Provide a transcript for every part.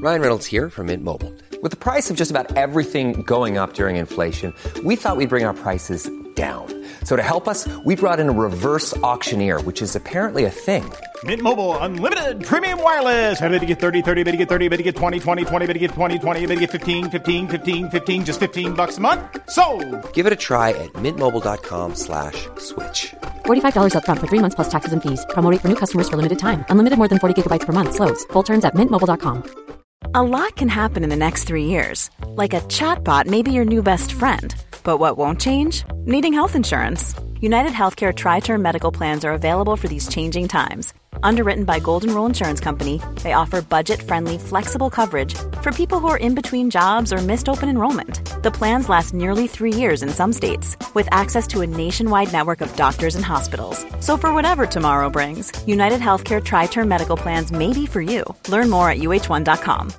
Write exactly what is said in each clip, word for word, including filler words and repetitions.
Ryan Reynolds here from Mint Mobile. With the price of just about everything going up during inflation, we thought we'd bring our prices down. So to help us, we brought in a reverse auctioneer, which is apparently a thing. Mint Mobile Unlimited Premium Wireless. How to get thirty, thirty, how to get thirty, how to get twenty, twenty, twenty, how to get twenty, twenty, how to get fifteen, fifteen, fifteen, fifteen, just fifteen bucks a month? Sold! Give it a try at mintmobile.com slash switch. forty-five dollars up front for three months plus taxes and fees. Promo rate for new customers for limited time. Unlimited more than forty gigabytes per month. Slows full terms at mint mobile dot com. A lot can happen in the next three years. Like a chatbot may be your new best friend. But what won't change? Needing health insurance. United Healthcare Tri-Term Medical Plans are available for these changing times. Underwritten by Golden Rule Insurance Company, they offer budget-friendly, flexible coverage for people who are in between jobs or missed open enrollment. The plans last nearly three years in some states, with access to a nationwide network of doctors and hospitals. So for whatever tomorrow brings, United Healthcare Tri-Term Medical Plans may be for you. Learn more at U H one dot com.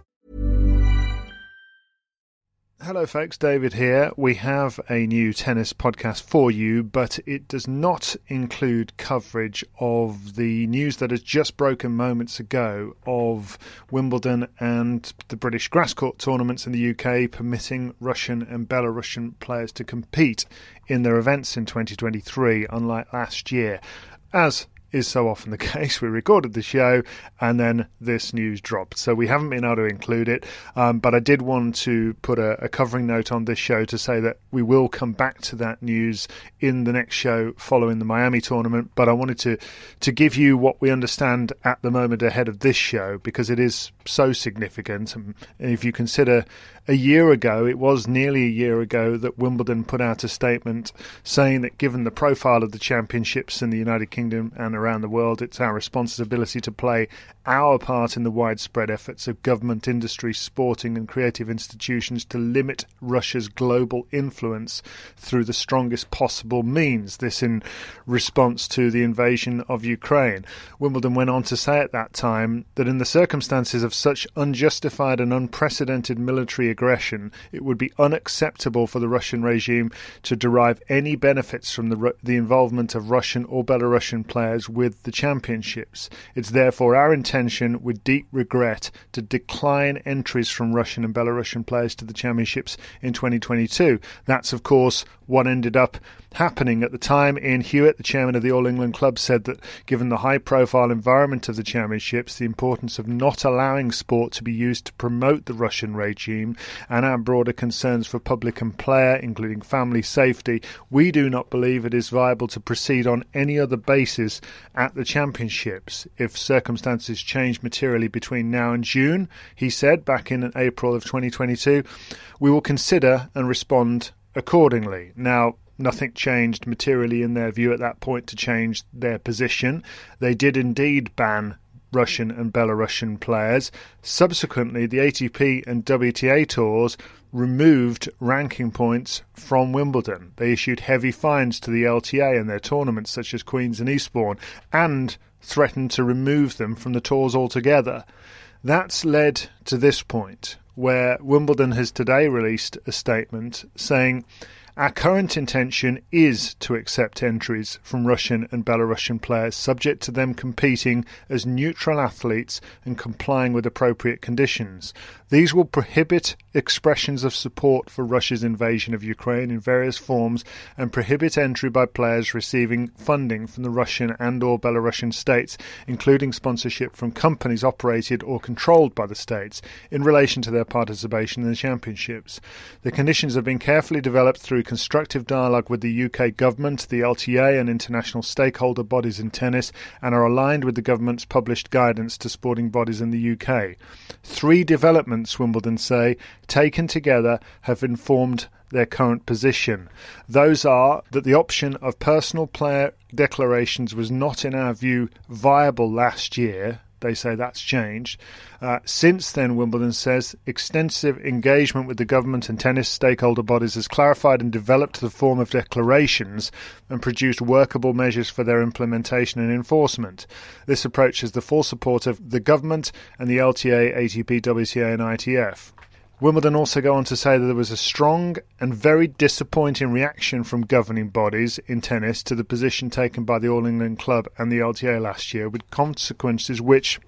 Hello folks, David here. We have a new tennis podcast for you, but it does not include coverage of the news that has just broken moments ago of Wimbledon and the British grass court tournaments in the U K permitting Russian and Belarusian players to compete in their events in twenty twenty-three, unlike last year. As is so often the case, we recorded the show and then this news dropped. So we haven't been able to include it, um, but I did want to put a, a covering note on this show to say that we will come back to that news in the next show following the Miami tournament. But I wanted to, to give you what we understand at the moment ahead of this show, because it is so significant. And if you consider a year ago, it was nearly a year ago, that Wimbledon put out a statement saying that given the profile of the championships in the United Kingdom and around the world, it's our responsibility to play our part in the widespread efforts of government, industry, sporting and creative institutions to limit Russia's global influence through the strongest possible means. This in response to the invasion of Ukraine. Wimbledon went on to say at that time that in the circumstances of such unjustified and unprecedented military aggression, it would be unacceptable for the Russian regime to derive any benefits from the, the involvement of Russian or Belarusian players with the championships. It's therefore our intention, with deep regret, to decline entries from Russian and Belarusian players to the championships in twenty twenty-two. That's, of course, what ended up happening at the time. Ian Hewitt, the chairman of the All England Club, said that given the high-profile environment of the championships, the importance of not allowing sport to be used to promote the Russian regime, and our broader concerns for public and player, including family safety, we do not believe it is viable to proceed on any other basis at the championships. If circumstances change materially between now and June, he said back in April of twenty twenty-two, we will consider and respond accordingly. Now, nothing changed materially in their view at that point to change their position. They did indeed ban Russian and Belarusian players. Subsequently, the A T P and W T A tours removed ranking points from Wimbledon. They issued heavy fines to the L T A and their tournaments such as Queen's and Eastbourne, and threatened to remove them from the tours altogether. That's led to this point, where Wimbledon has today released a statement saying, our current intention is to accept entries from Russian and Belarusian players subject to them competing as neutral athletes and complying with appropriate conditions. These will prohibit expressions of support for Russia's invasion of Ukraine in various forms and prohibit entry by players receiving funding from the Russian and or Belarusian states, including sponsorship from companies operated or controlled by the states, in relation to their participation in the championships. The conditions have been carefully developed through constructive dialogue with the U K government, the L T A and international stakeholder bodies in tennis, and are aligned with the government's published guidance to sporting bodies in the U K. Three developments, Wimbledon say, taken together have informed their current position. Those are that the option of personal player declarations was not, in our view, viable last year. They say that's changed. Uh, since then, Wimbledon says, extensive engagement with the government and tennis stakeholder bodies has clarified and developed the form of declarations and produced workable measures for their implementation and enforcement. This approach has the full support of the government and the L T A, A T P, W T A and I T F. Wimbledon also go on to say that there was a strong and very disappointing reaction from governing bodies in tennis to the position taken by the All England Club and the L T A last year, with consequences which,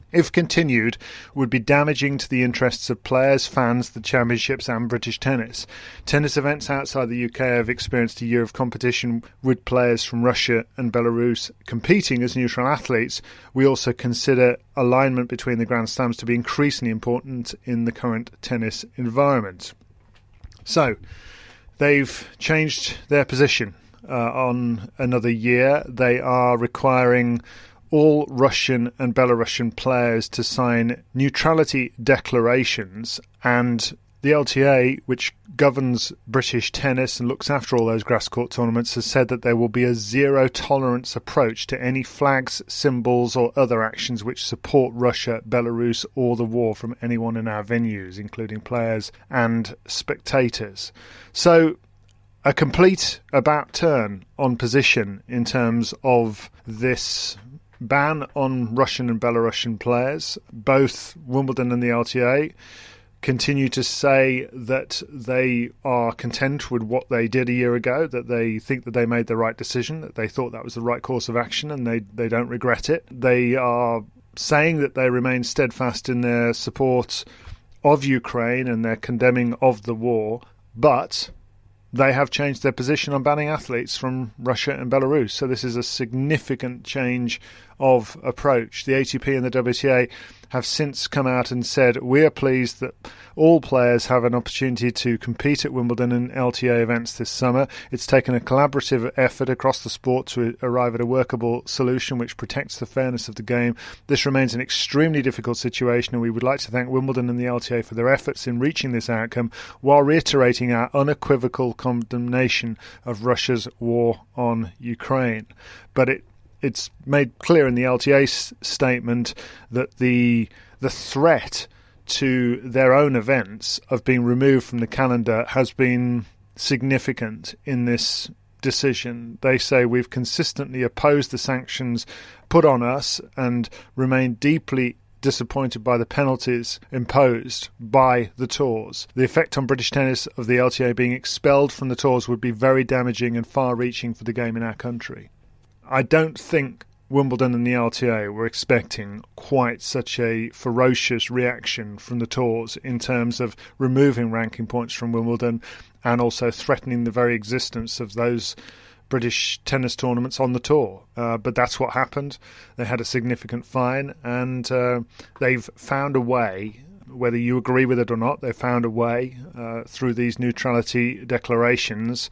if continued, would be damaging to the interests of players, fans, the championships and British tennis. Tennis events outside the U K have experienced a year of competition with players from Russia and Belarus competing as neutral athletes. We also consider alignment between the Grand Slams to be increasingly important in the current tennis environment. So, they've changed their position uh, on another year. They are requiring all Russian and Belarusian players to sign neutrality declarations, and the L T A, which governs British tennis and looks after all those grass court tournaments, has said that there will be a zero-tolerance approach to any flags, symbols or other actions which support Russia, Belarus or the war from anyone in our venues, including players and spectators. So, a complete about turn on position in terms of this ban on Russian and Belarusian players. Both Wimbledon and the L T A continue to say that they are content with what they did a year ago, that they think that they made the right decision, that they thought that was the right course of action, and they, they don't regret it. They are saying that they remain steadfast in their support of Ukraine and their condemning of the war, but they have changed their position on banning athletes from Russia and Belarus. So this is a significant change of approach. The A T P and the W T A have since come out and said, we are pleased that all players have an opportunity to compete at Wimbledon and L T A events this summer. It's taken a collaborative effort across the sport to arrive at a workable solution which protects the fairness of the game. This remains an extremely difficult situation, and we would like to thank Wimbledon and the L T A for their efforts in reaching this outcome, while reiterating our unequivocal condemnation of Russia's war on Ukraine. But it It's made clear in the L T A s- statement that the the threat to their own events of being removed from the calendar has been significant in this decision. They say we've consistently opposed the sanctions put on us and remain deeply disappointed by the penalties imposed by the tours. The effect on British tennis of the L T A being expelled from the tours would be very damaging and far-reaching for the game in our country. I don't think Wimbledon and the L T A were expecting quite such a ferocious reaction from the tours in terms of removing ranking points from Wimbledon and also threatening the very existence of those British tennis tournaments on the tour. Uh, but that's what happened. They had a significant fine, and uh, they've found a way, whether you agree with it or not, they found a way uh, through these neutrality declarations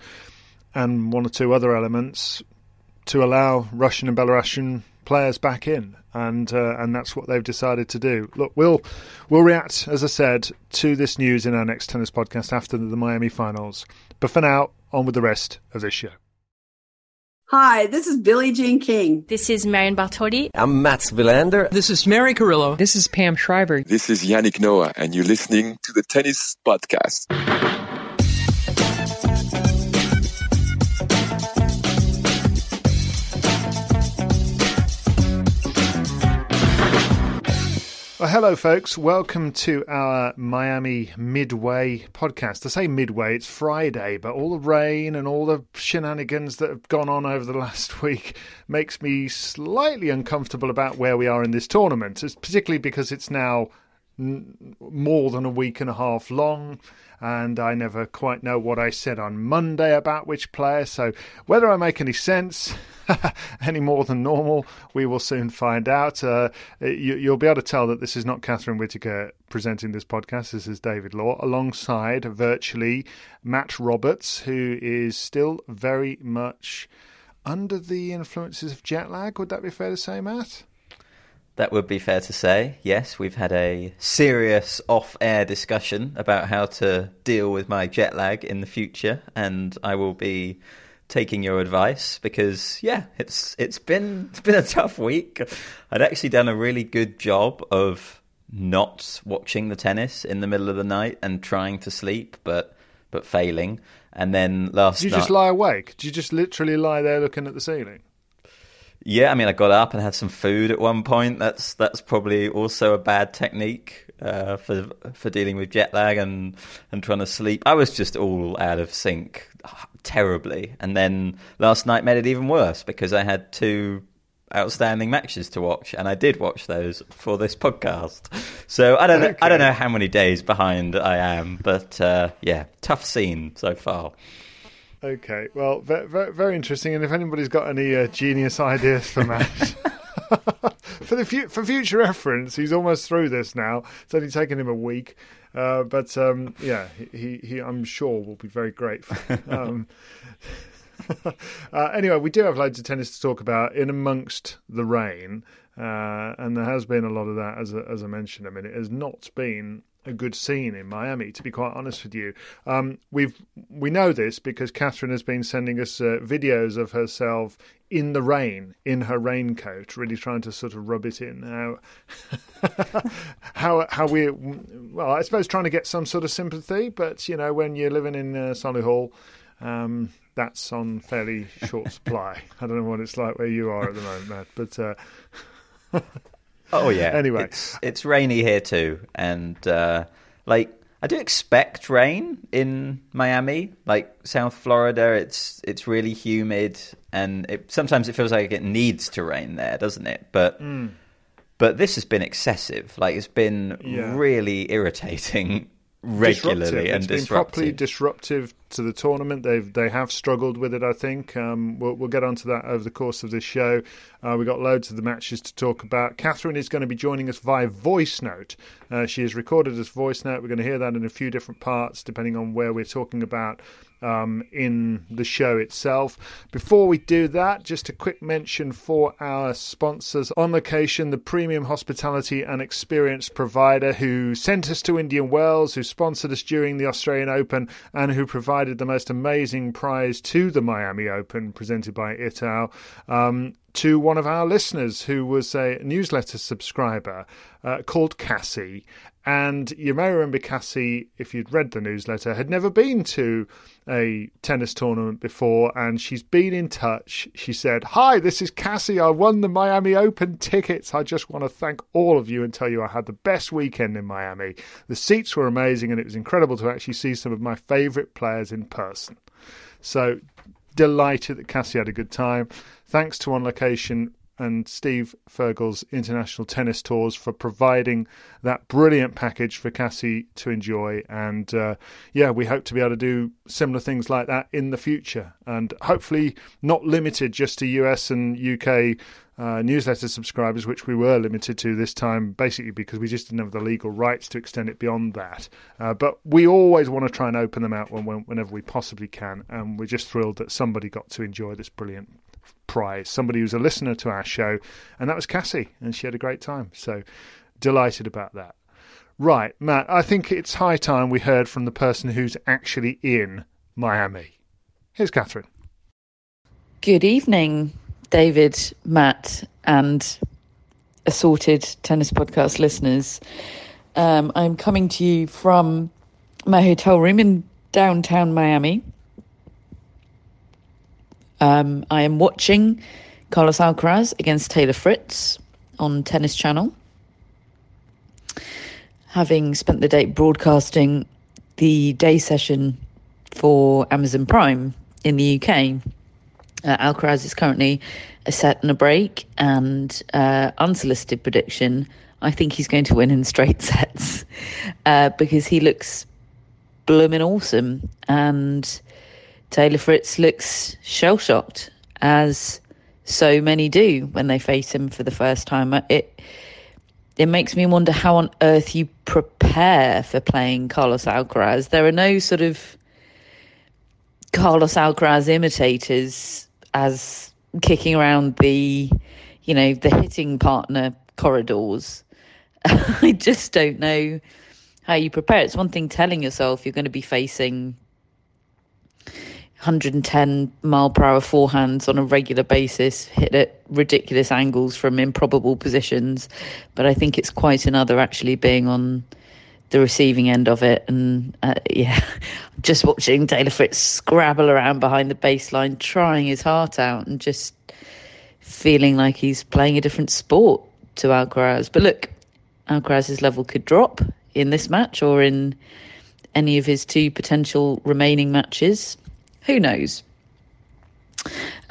and one or two other elements to allow Russian and Belarusian players back in, and uh, and that's what they've decided to do. Look, we'll we'll react, as I said, to this news in our next tennis podcast after the Miami finals. But for now, on with the rest of this show. Hi, this is Billie Jean King. This is Marion Bartoli. I'm Mats Wilander. This is Mary Carrillo. This is Pam Shriver. This is Yannick Noah, and you're listening to the Tennis Podcast. Well, hello, folks. Welcome to our Miami Midway podcast. I say midway, it's Friday, but all the rain and all the shenanigans that have gone on over the last week makes me slightly uncomfortable about where we are in this tournament. It's particularly because it's now n- more than a week and a half long, and I never quite know what I said on Monday about which player, so whether I make any sense any more than normal, we will soon find out. Uh, you, you'll be able to tell that this is not Catherine Whitaker presenting this podcast. This is David Law, alongside virtually Matt Roberts, who is still very much under the influences of jet lag. Would that be fair to say, Matt? That would be fair to say, yes. We've had a serious off-air discussion about how to deal with my jet lag in the future, and I will be taking your advice because, yeah, it's it's been it's been a tough week. I'd actually done a really good job of not watching the tennis in the middle of the night and trying to sleep, but but failing. And then last Did you night, just lie awake? Did you just literally lie there looking at the ceiling? Yeah, I mean, I got up and had some food at one point. That's that's probably also a bad technique uh, for for dealing with jet lag and, and trying to sleep. I was just all out of sync terribly. And then last night made it even worse because I had two outstanding matches to watch, and I did watch those for this podcast. So I don't know, Okay. I don't know how many days behind I am, but uh, yeah, tough scene so far. Okay, well, very, very interesting. And if anybody's got any uh, genius ideas for Matt, for the fu- for future reference, he's almost through this now. It's only taken him a week, uh, but um, yeah, he, he I'm sure will be very grateful. Um, uh, anyway, we do have loads of tennis to talk about in amongst the rain, uh, and there has been a lot of that, as I, as I mentioned. I mean, it has not been a good scene in Miami, to be quite honest with you. Um, we've we know this because Catherine has been sending us uh, videos of herself in the rain, in her raincoat, really trying to sort of rub it in. How, how, how we, well, I suppose trying to get some sort of sympathy, but, you know, when you're living in uh, Solihull, um, that's on fairly short supply. I don't know what it's like where you are at the moment, Matt, but... Uh, Oh yeah. Anyway, it's, it's rainy here too, and uh, like I do expect rain in Miami, like South Florida. It's it's really humid, and it, sometimes it feels like it needs to rain there, doesn't it? But mm. but this has been excessive. Like it's been Yeah. really irritating. Regularly disruptive. and It's been disruptive. properly disruptive to the tournament. They've they have struggled with it, I think. Um, we'll, we'll get onto that over the course of this show. Uh, we've got loads of the matches to talk about. Catherine is going to be joining us via voice note. Uh, she has recorded us voice note. We're going to hear that in a few different parts, depending on where we're talking about um, in the show itself. Before we do that, just a quick mention for our sponsors. On Location, the premium hospitality and experience provider who sent us to Indian Wells, who sponsored us during the Australian Open, and who provided the most amazing prize to the Miami Open, presented by Ital, um, to one of our listeners who was a newsletter subscriber uh, called Cassie. And you may remember Cassie, if you'd read the newsletter, had never been to a tennis tournament before, and she's been in touch. She said, "Hi, this is Cassie. I won the Miami Open tickets. I just want to thank all of you and tell you I had the best weekend in Miami. The seats were amazing, and it was incredible to actually see some of my favourite players in person." So delighted that Cassie had a good time. Thanks to On Location and Steve Fergal's International Tennis Tours for providing that brilliant package for Cassie to enjoy. And uh, yeah, we hope to be able to do similar things like that in the future, and hopefully not limited just to U S and U K uh, newsletter subscribers, which we were limited to this time, basically because we just didn't have the legal rights to extend it beyond that. Uh, but we always want to try and open them out when, when, whenever we possibly can, and we're just thrilled that somebody got to enjoy this brilliant prize, somebody who's a listener to our show, and that was Cassie, and she had a great time. So delighted about that. Right, Matt, I think it's high time we heard from the person who's actually in Miami. Here's Catherine. Good evening, David, Matt, and assorted tennis podcast listeners. Um, I'm coming to you from my hotel room in downtown Miami. Um, I am watching Carlos Alcaraz against Taylor Fritz on Tennis Channel. Having spent the day broadcasting the day session for Amazon Prime in the U K, uh, Alcaraz is currently a set and a break, and uh, unsolicited prediction, I think he's going to win in straight sets uh, because he looks blooming awesome, and Taylor Fritz looks shell-shocked, as so many do when they face him for the first time. It it makes me wonder how on earth you prepare for playing Carlos Alcaraz. There are no sort of Carlos Alcaraz imitators as kicking around the, you know, the hitting partner corridors. I just don't know how you prepare. It's one thing telling yourself you're going to be facing one hundred ten mile per hour forehands on a regular basis, hit at ridiculous angles from improbable positions. But I think it's quite another actually being on the receiving end of it. And uh, yeah, just watching Taylor Fritz scrabble around behind the baseline, trying his heart out and just feeling like he's playing a different sport to Alcaraz. But look, Alcaraz's level could drop in this match or in any of his two potential remaining matches. Who knows?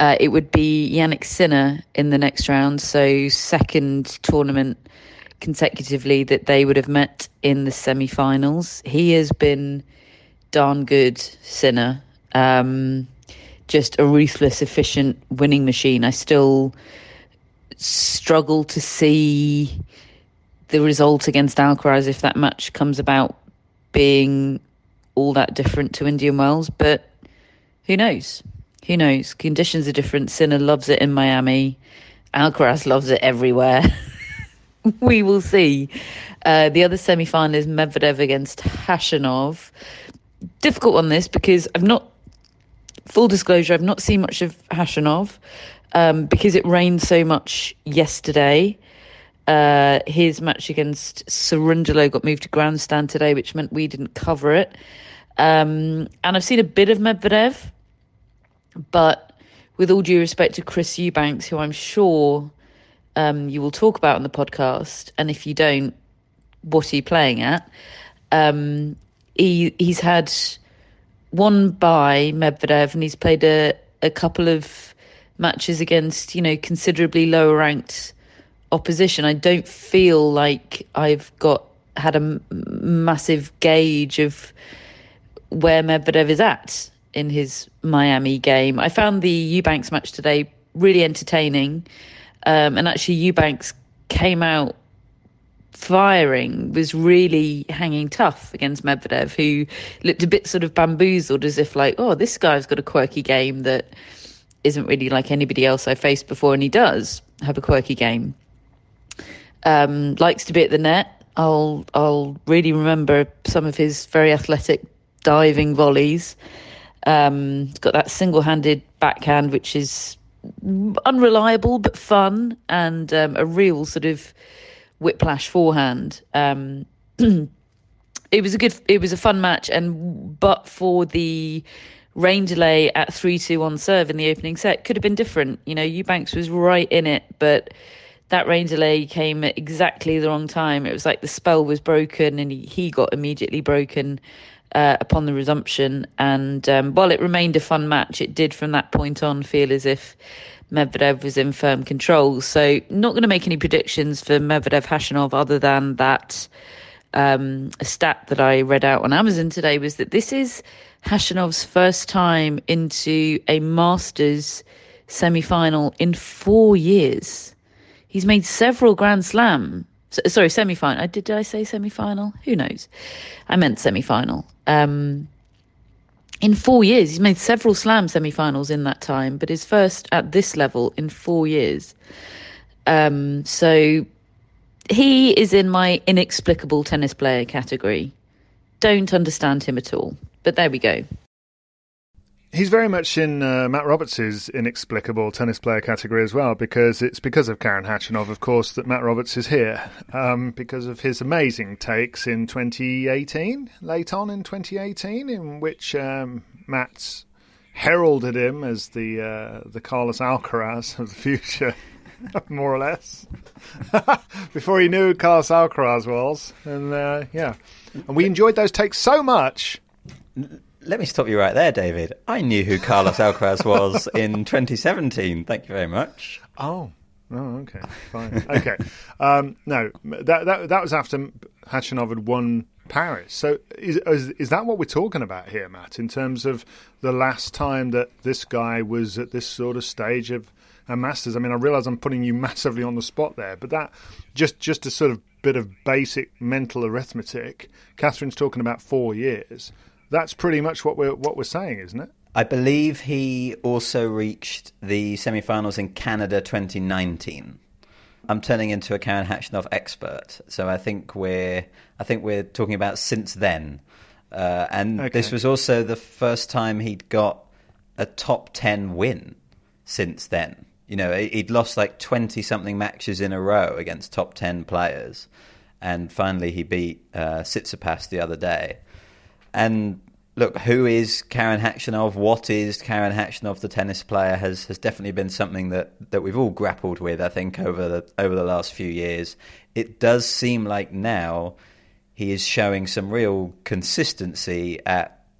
uh, it would be Yannick Sinner in the next round. So second tournament consecutively that they would have met in the semi-finals. He has been darn good, Sinner. Um, just a ruthless, efficient winning machine. I still struggle to see the result against Alcaraz, if that match comes about, being all that different to Indian Wells, but who knows? Who knows? Conditions are different. Sinner loves it in Miami. Alcaraz loves it everywhere. We will see. Uh, the other semi-final is Medvedev against Khachanov. Difficult on this because I've not, full disclosure, I've not seen much of Khachanov um, because it rained so much yesterday. Uh, his match against Cerundolo got moved to grandstand today, which meant we didn't cover it. Um, and I've seen a bit of Medvedev, but with all due respect to Chris Eubanks, who I'm sure um, you will talk about on the podcast, and if you don't, what are you playing at? Um, he he's had one bye, Medvedev, and he's played a, a couple of matches against, you know, considerably lower ranked opposition. I don't feel like I've got had a m- massive gauge of where Medvedev is at in his Miami game. I found the Eubanks match today really entertaining, um, and actually Eubanks came out firing, was really hanging tough against Medvedev, who looked a bit sort of bamboozled, as if like, oh, this guy's got a quirky game that isn't really like anybody else I faced before, and he does have a quirky game. Um, likes to be at the net. I'll I'll really remember some of his very athletic diving volleys. Um, he's got that single-handed backhand, which is unreliable but fun, and um, a real sort of whiplash forehand. Um, it was a good, it was a fun match, and but for the rain delay at three two on serve in the opening set, could have been different. You know, Eubanks was right in it, but that rain delay came at exactly the wrong time. It was like the spell was broken, and he, he got immediately broken uh, upon the resumption. And um, while it remained a fun match, it did from that point on feel as if Medvedev was in firm control. So not going to make any predictions for Medvedev Khachanov other than that um, a stat that I read out on Amazon today was that this is Khachanov's first time into a Masters semi-final in four years. He's made several Grand Slam, sorry, semi-final. Did I say semi-final? Who knows? I meant semi-final. Um, in four years, he's made several Slam semi-finals in that time, but his first at this level in four years. Um, so he is in my inexplicable tennis player category. Don't understand him at all. But there we go. He's very much in uh, Matt Roberts' inexplicable tennis player category as well, because it's because of Karen Khachanov, of course, that Matt Roberts is here, um, because of his amazing takes in twenty eighteen, late on in twenty eighteen, in which um, Matt heralded him as the uh, the Carlos Alcaraz of the future, more or less, before he knew who Carlos Alcaraz was. And uh, yeah, and we enjoyed those takes so much. Let me stop you right there, David. I knew who Carlos Alcaraz was in twenty seventeen. Thank you very much. Oh, oh, okay, fine, okay. Um, no, that that that was after Khachanov had won Paris. So is, is is that what we're talking about here, Matt? In terms of the last time that this guy was at this sort of stage of a Masters? I mean, I realise I'm putting you massively on the spot there, but that just just a sort of bit of basic mental arithmetic. Catherine's talking about four years. That's pretty much what we're what we're saying, isn't it? I believe he also reached the semi-finals in Canada twenty nineteen. I'm turning into a Karen Khachanov expert, so I think we're I think we're talking about since then. Uh, and okay. This was also the first time he'd got a top ten win since then. You know, he'd lost like twenty something matches in a row against top ten players, and finally he beat uh, Tsitsipas the other day. And look, who is Karen Khachanov? What is Karen Khachanov, the tennis player, has has definitely been something that, that we've all grappled with, I think, over the over the last few years. It does seem like now he is showing some real consistency at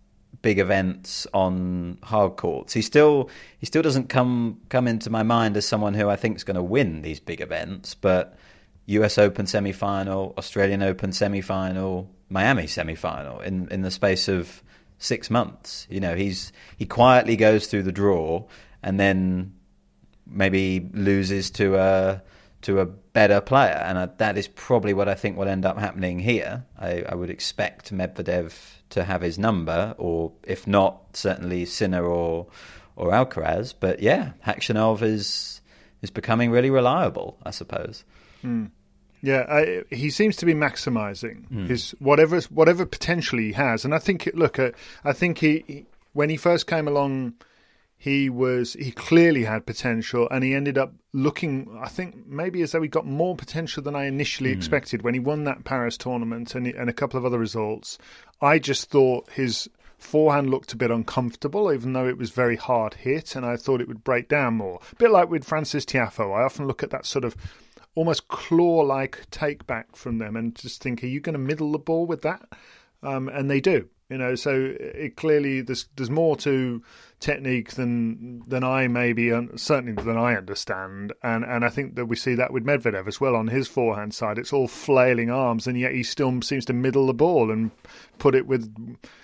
big events on hard courts. He still he still doesn't come come into my mind as someone who I think is going to win these big events, but U S Open semi-final, Australian Open semi-final, Miami semi-final in, in the space of six months. You know, he's he quietly goes through the draw and then maybe loses to a to a better player, and I, that is probably what I think will end up happening here. I, I would expect Medvedev to have his number, or if not, certainly Sinner or or Alcaraz. But yeah, Khachanov is is becoming really reliable, I suppose. Mm. Yeah, I, he seems to be maximising Mm. his whatever whatever potential he has, and I think look, uh, I think he, he when he first came along, he was he clearly had potential, and he ended up looking, I think, maybe as though he got more potential than I initially Mm. expected when he won that Paris tournament and and a couple of other results. I just thought his forehand looked a bit uncomfortable, even though it was very hard hit, and I thought it would break down more. A bit like with Francis Tiafoe, I often look at that sort of almost claw-like take back from them and just think, are you going to middle the ball with that? Um, and they do, you know. So it clearly there's there's more to technique than than I maybe certainly than I understand, and and I think that we see that with Medvedev as well on his forehand side. It's all flailing arms, and yet he still seems to middle the ball and put it with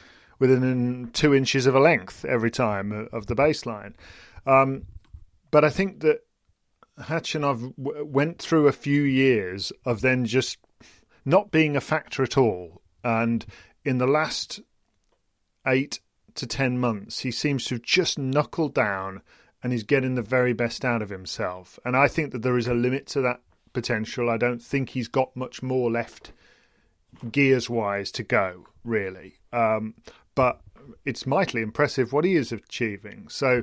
within two inches of a length every time of the baseline. Um, but I think that Khachanov w- went through a few years of then just not being a factor at all. And in the last eight to ten months, he seems to have just knuckled down and he's getting the very best out of himself. And I think that there is a limit to that potential. I don't think he's got much more left gears-wise to go, really. Um, but it's mightily impressive what he is achieving. So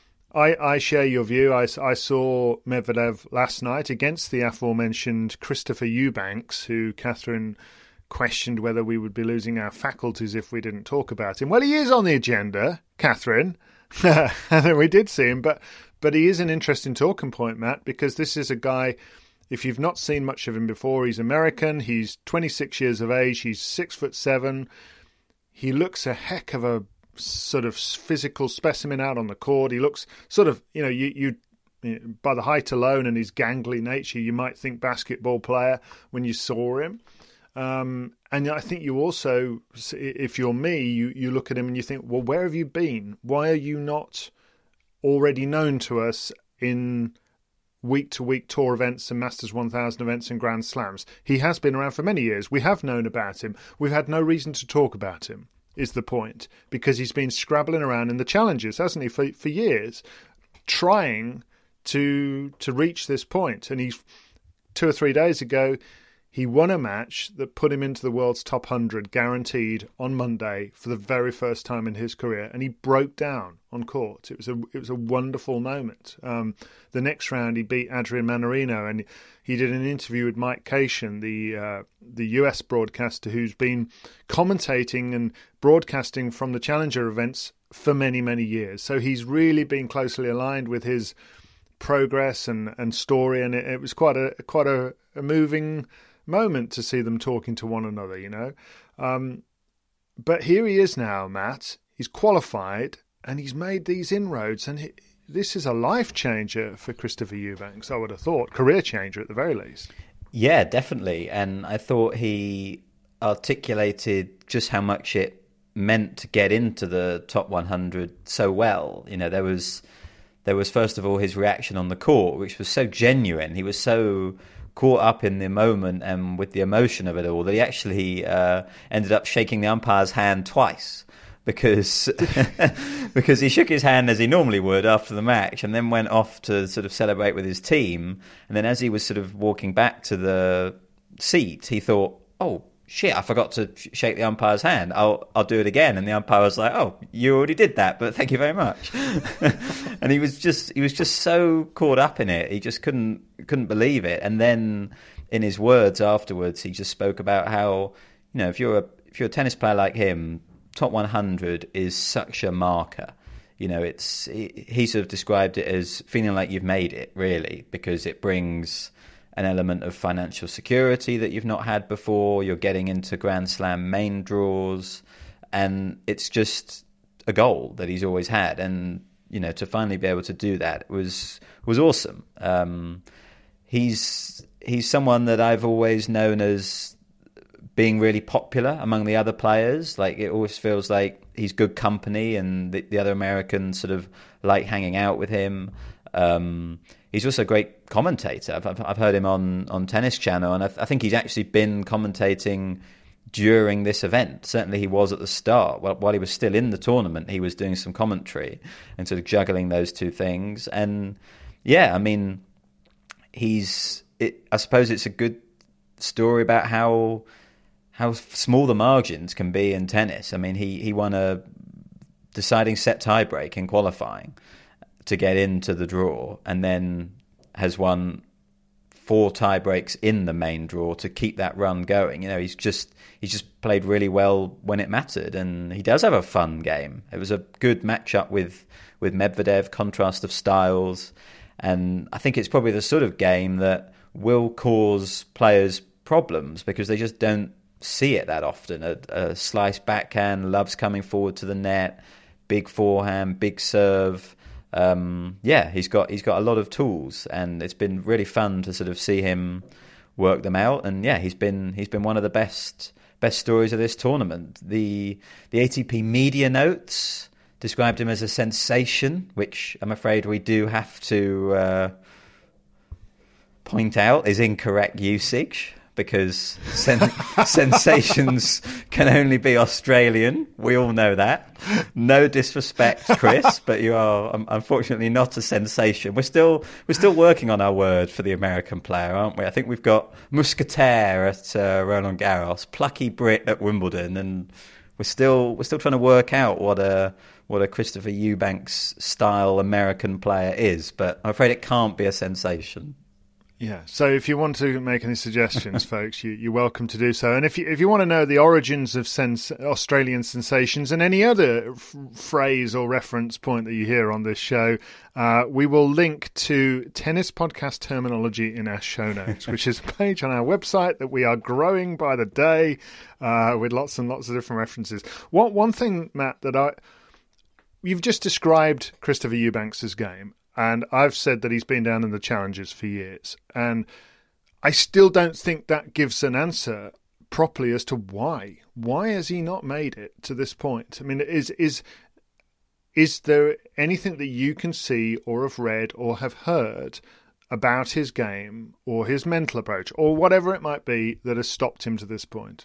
I, I share your view. I, I saw Medvedev last night against the aforementioned Christopher Eubanks, who Catherine questioned whether we would be losing our faculties if we didn't talk about him. Well, he is on the agenda, Catherine. And we did see him, but but he is an interesting talking point, Matt, because this is a guy, if you've not seen much of him before, he's American, he's twenty-six years of age, he's six foot seven. He looks a heck of a sort of physical specimen out on the court. He looks sort of, you know, you, you by the height alone and his gangly nature, you might think basketball player when you saw him. Um, and I think you also, if you're me, you, you look at him and you think, well, where have you been? Why are you not already known to us in week-to-week tour events and Masters one thousand events and Grand Slams? He has been around for many years. We have known about him. We've had no reason to talk about him, is the point, because he's been scrabbling around in the challenges, hasn't he, for, for years, trying to to reach this point. And he's two or three days ago, he won a match that put him into the world's top one hundred, guaranteed, on Monday for the very first time in his career, and he broke down on court. It was a it was a wonderful moment. Um, the next round, he beat Adrian Manarino, and he did an interview with Mike Cation, the uh, the U S broadcaster who's been commentating and broadcasting from the Challenger events for many, many years. So he's really been closely aligned with his progress and, and story, and it, it was quite a quite a, a moving moment to see them talking to one another, you know. Um, but here he is now, Matt. He's qualified and he's made these inroads, and he, this is a life changer for Christopher Eubanks, I would have thought. Career changer at the very least. Yeah, definitely. And I thought he articulated just how much it meant to get into the top one hundred so well. You know, there was there was first of all his reaction on the court, which was so genuine. He was so caught up in the moment and with the emotion of it all that he actually uh, ended up shaking the umpire's hand twice, because because he shook his hand as he normally would after the match and then went off to sort of celebrate with his team. And then as he was sort of walking back to the seat, he thought, oh, shit, I forgot to shake the umpire's hand. I'll I'll do it again. And the umpire was like, oh, you already did that, but thank you very much. And he was just he was just so caught up in it. He just couldn't couldn't believe it. And then in his words afterwards, he just spoke about how, you know, if you're a if you're a tennis player like him, top one hundred is such a marker. You know, it's he, he sort of described it as feeling like you've made it, really, because it brings an element of financial security that you've not had before. You're getting into Grand Slam main draws, and it's just a goal that he's always had, and you know, to finally be able to do that was was awesome. Um, he's he's someone that I've always known as being really popular among the other players. Like, it always feels like he's good company, and the, the other Americans sort of like hanging out with him. Um, he's also a great commentator. I've, I've heard him on, on Tennis Channel, and I, I think he's actually been commentating during this event. Certainly he was at the start. While, while he was still in the tournament, he was doing some commentary and sort of juggling those two things. And yeah, I mean, he's, it, I suppose it's a good story about how how small the margins can be in tennis. I mean, he, he won a deciding set tiebreak in qualifying to get into the draw, and then has won four tiebreaks in the main draw to keep that run going. You know, he's just he's just played really well when it mattered, and he does have a fun game. It was a good matchup with with Medvedev, contrast of styles, and I think it's probably the sort of game that will cause players problems because they just don't see it that often. A, a slice backhand, loves coming forward to the net, big forehand, big serve. Um, yeah, he's got he's got a lot of tools, and it's been really fun to sort of see him work them out. And yeah, he's been he's been one of the best best stories of this tournament. The the A T P media notes described him as a sensation, which I'm afraid we do have to uh, point out is incorrect usage, because sen- sensations can only be Australian. We all know that. No disrespect, Chris, but you are um, unfortunately not a sensation. We're still we're still working on our word for the American player, aren't we? I think we've got Muscatel at uh, Roland Garros, plucky Brit at Wimbledon, and we're still we're still trying to work out what a what a Christopher Eubanks style American player is. But I'm afraid it can't be a sensation. Yeah, so if you want to make any suggestions, folks, you, you're welcome to do so. And if you if you want to know the origins of sens- Australian sensations and any other f- phrase or reference point that you hear on this show, uh, we will link to tennis podcast terminology in our show notes, which is a page on our website that we are growing by the day uh, with lots and lots of different references. One, one thing, Matt, that I... You've just described Christopher Eubanks' game. And I've said that he's been down in the challenges for years. And I still don't think that gives an answer properly as to why. Why has he not made it to this point? I mean, is is is there anything that you can see or have read or have heard about his game or his mental approach or whatever it might be that has stopped him to this point?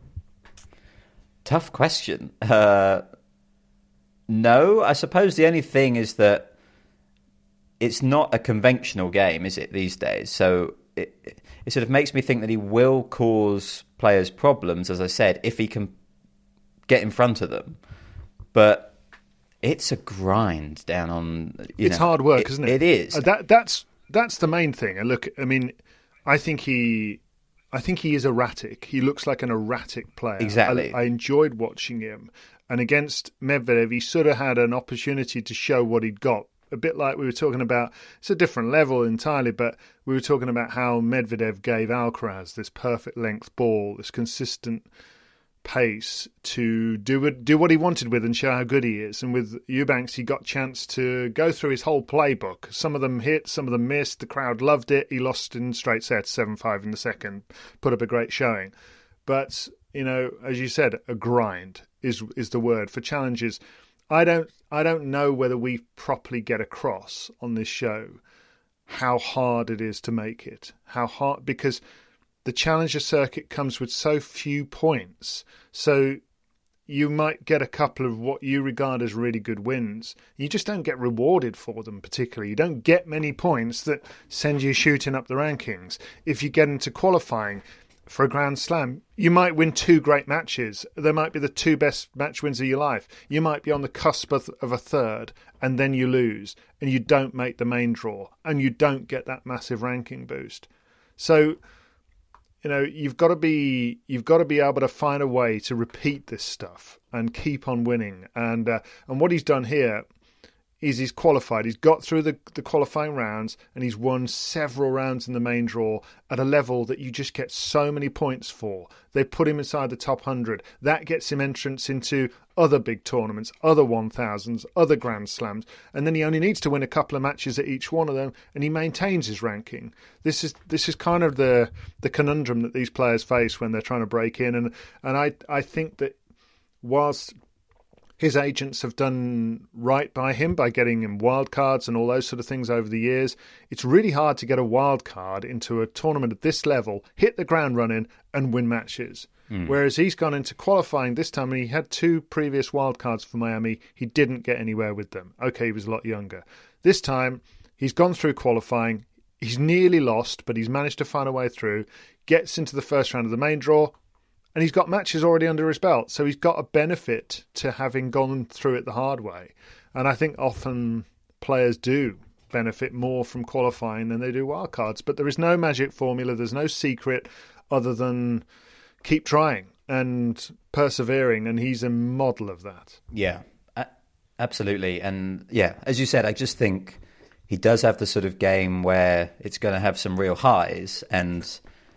Tough question. Uh, no, I suppose the only thing is that it's not a conventional game, is it, these days? So it, it sort of makes me think that he will cause players problems, as I said, if he can get in front of them. But it's a grind down on... You it's know, hard work, it, isn't it? It is. Uh, that, that's that's the main thing. And look, I mean, I think he... I think he is erratic. He looks like an erratic player. Exactly. I, I enjoyed watching him. And against Medvedev, he sort of had an opportunity to show what he'd got. A bit like we were talking about, it's a different level entirely, but we were talking about how Medvedev gave Alcaraz this perfect length ball, this consistent pace to do it, do what he wanted with and show how good he is. And with Eubanks, he got a chance to go through his whole playbook. Some of them hit, some of them missed. The crowd loved it. He lost in straight sets, seven five in the second, put up a great showing. But, you know, as you said, a grind is is the word for challenges. I don't I don't know whether we properly get across on this show how hard it is to make it. How hard, because the Challenger circuit comes with so few points. So you might get a couple of what you regard as really good wins. You just don't get rewarded for them particularly. You don't get many points that send you shooting up the rankings. If you get into qualifying for a Grand Slam, you might win two great matches. They might be the two best match wins of your life. You might be on the cusp of, of a third, and then you lose, and you don't make the main draw, and you don't get that massive ranking boost. So, you know, you've got to be you've got to be able to find a way to repeat this stuff and keep on winning. And uh, and what he's done here, is he's qualified. He's got through the, the qualifying rounds and he's won several rounds in the main draw at a level that you just get so many points for. They put him inside the top one hundred. That gets him entrance into other big tournaments, other one thousands, other Grand Slams, and then he only needs to win a couple of matches at each one of them and he maintains his ranking. This is this is kind of the the conundrum that these players face when they're trying to break in, and and I, I think that whilst his agents have done right by him by getting him wild cards and all those sort of things over the years, it's really hard to get a wild card into a tournament at this level, hit the ground running and win matches. Mm. Whereas he's gone into qualifying this time and he had two previous wild cards for Miami. He didn't get anywhere with them. Okay, he was a lot younger. This time, he's gone through qualifying. He's nearly lost, but he's managed to find a way through, gets into the first round of the main draw, and he's got matches already under his belt. So he's got a benefit to having gone through it the hard way. And I think often players do benefit more from qualifying than they do wildcards. But there is no magic formula. There's no secret other than keep trying and persevering. And he's a model of that. Yeah, a- absolutely. And yeah, as you said, I just think he does have the sort of game where it's going to have some real highs, and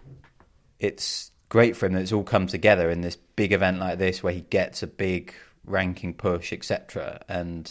it's great for him that it's all come together in this big event like this where he gets a big ranking push, et cetera. And,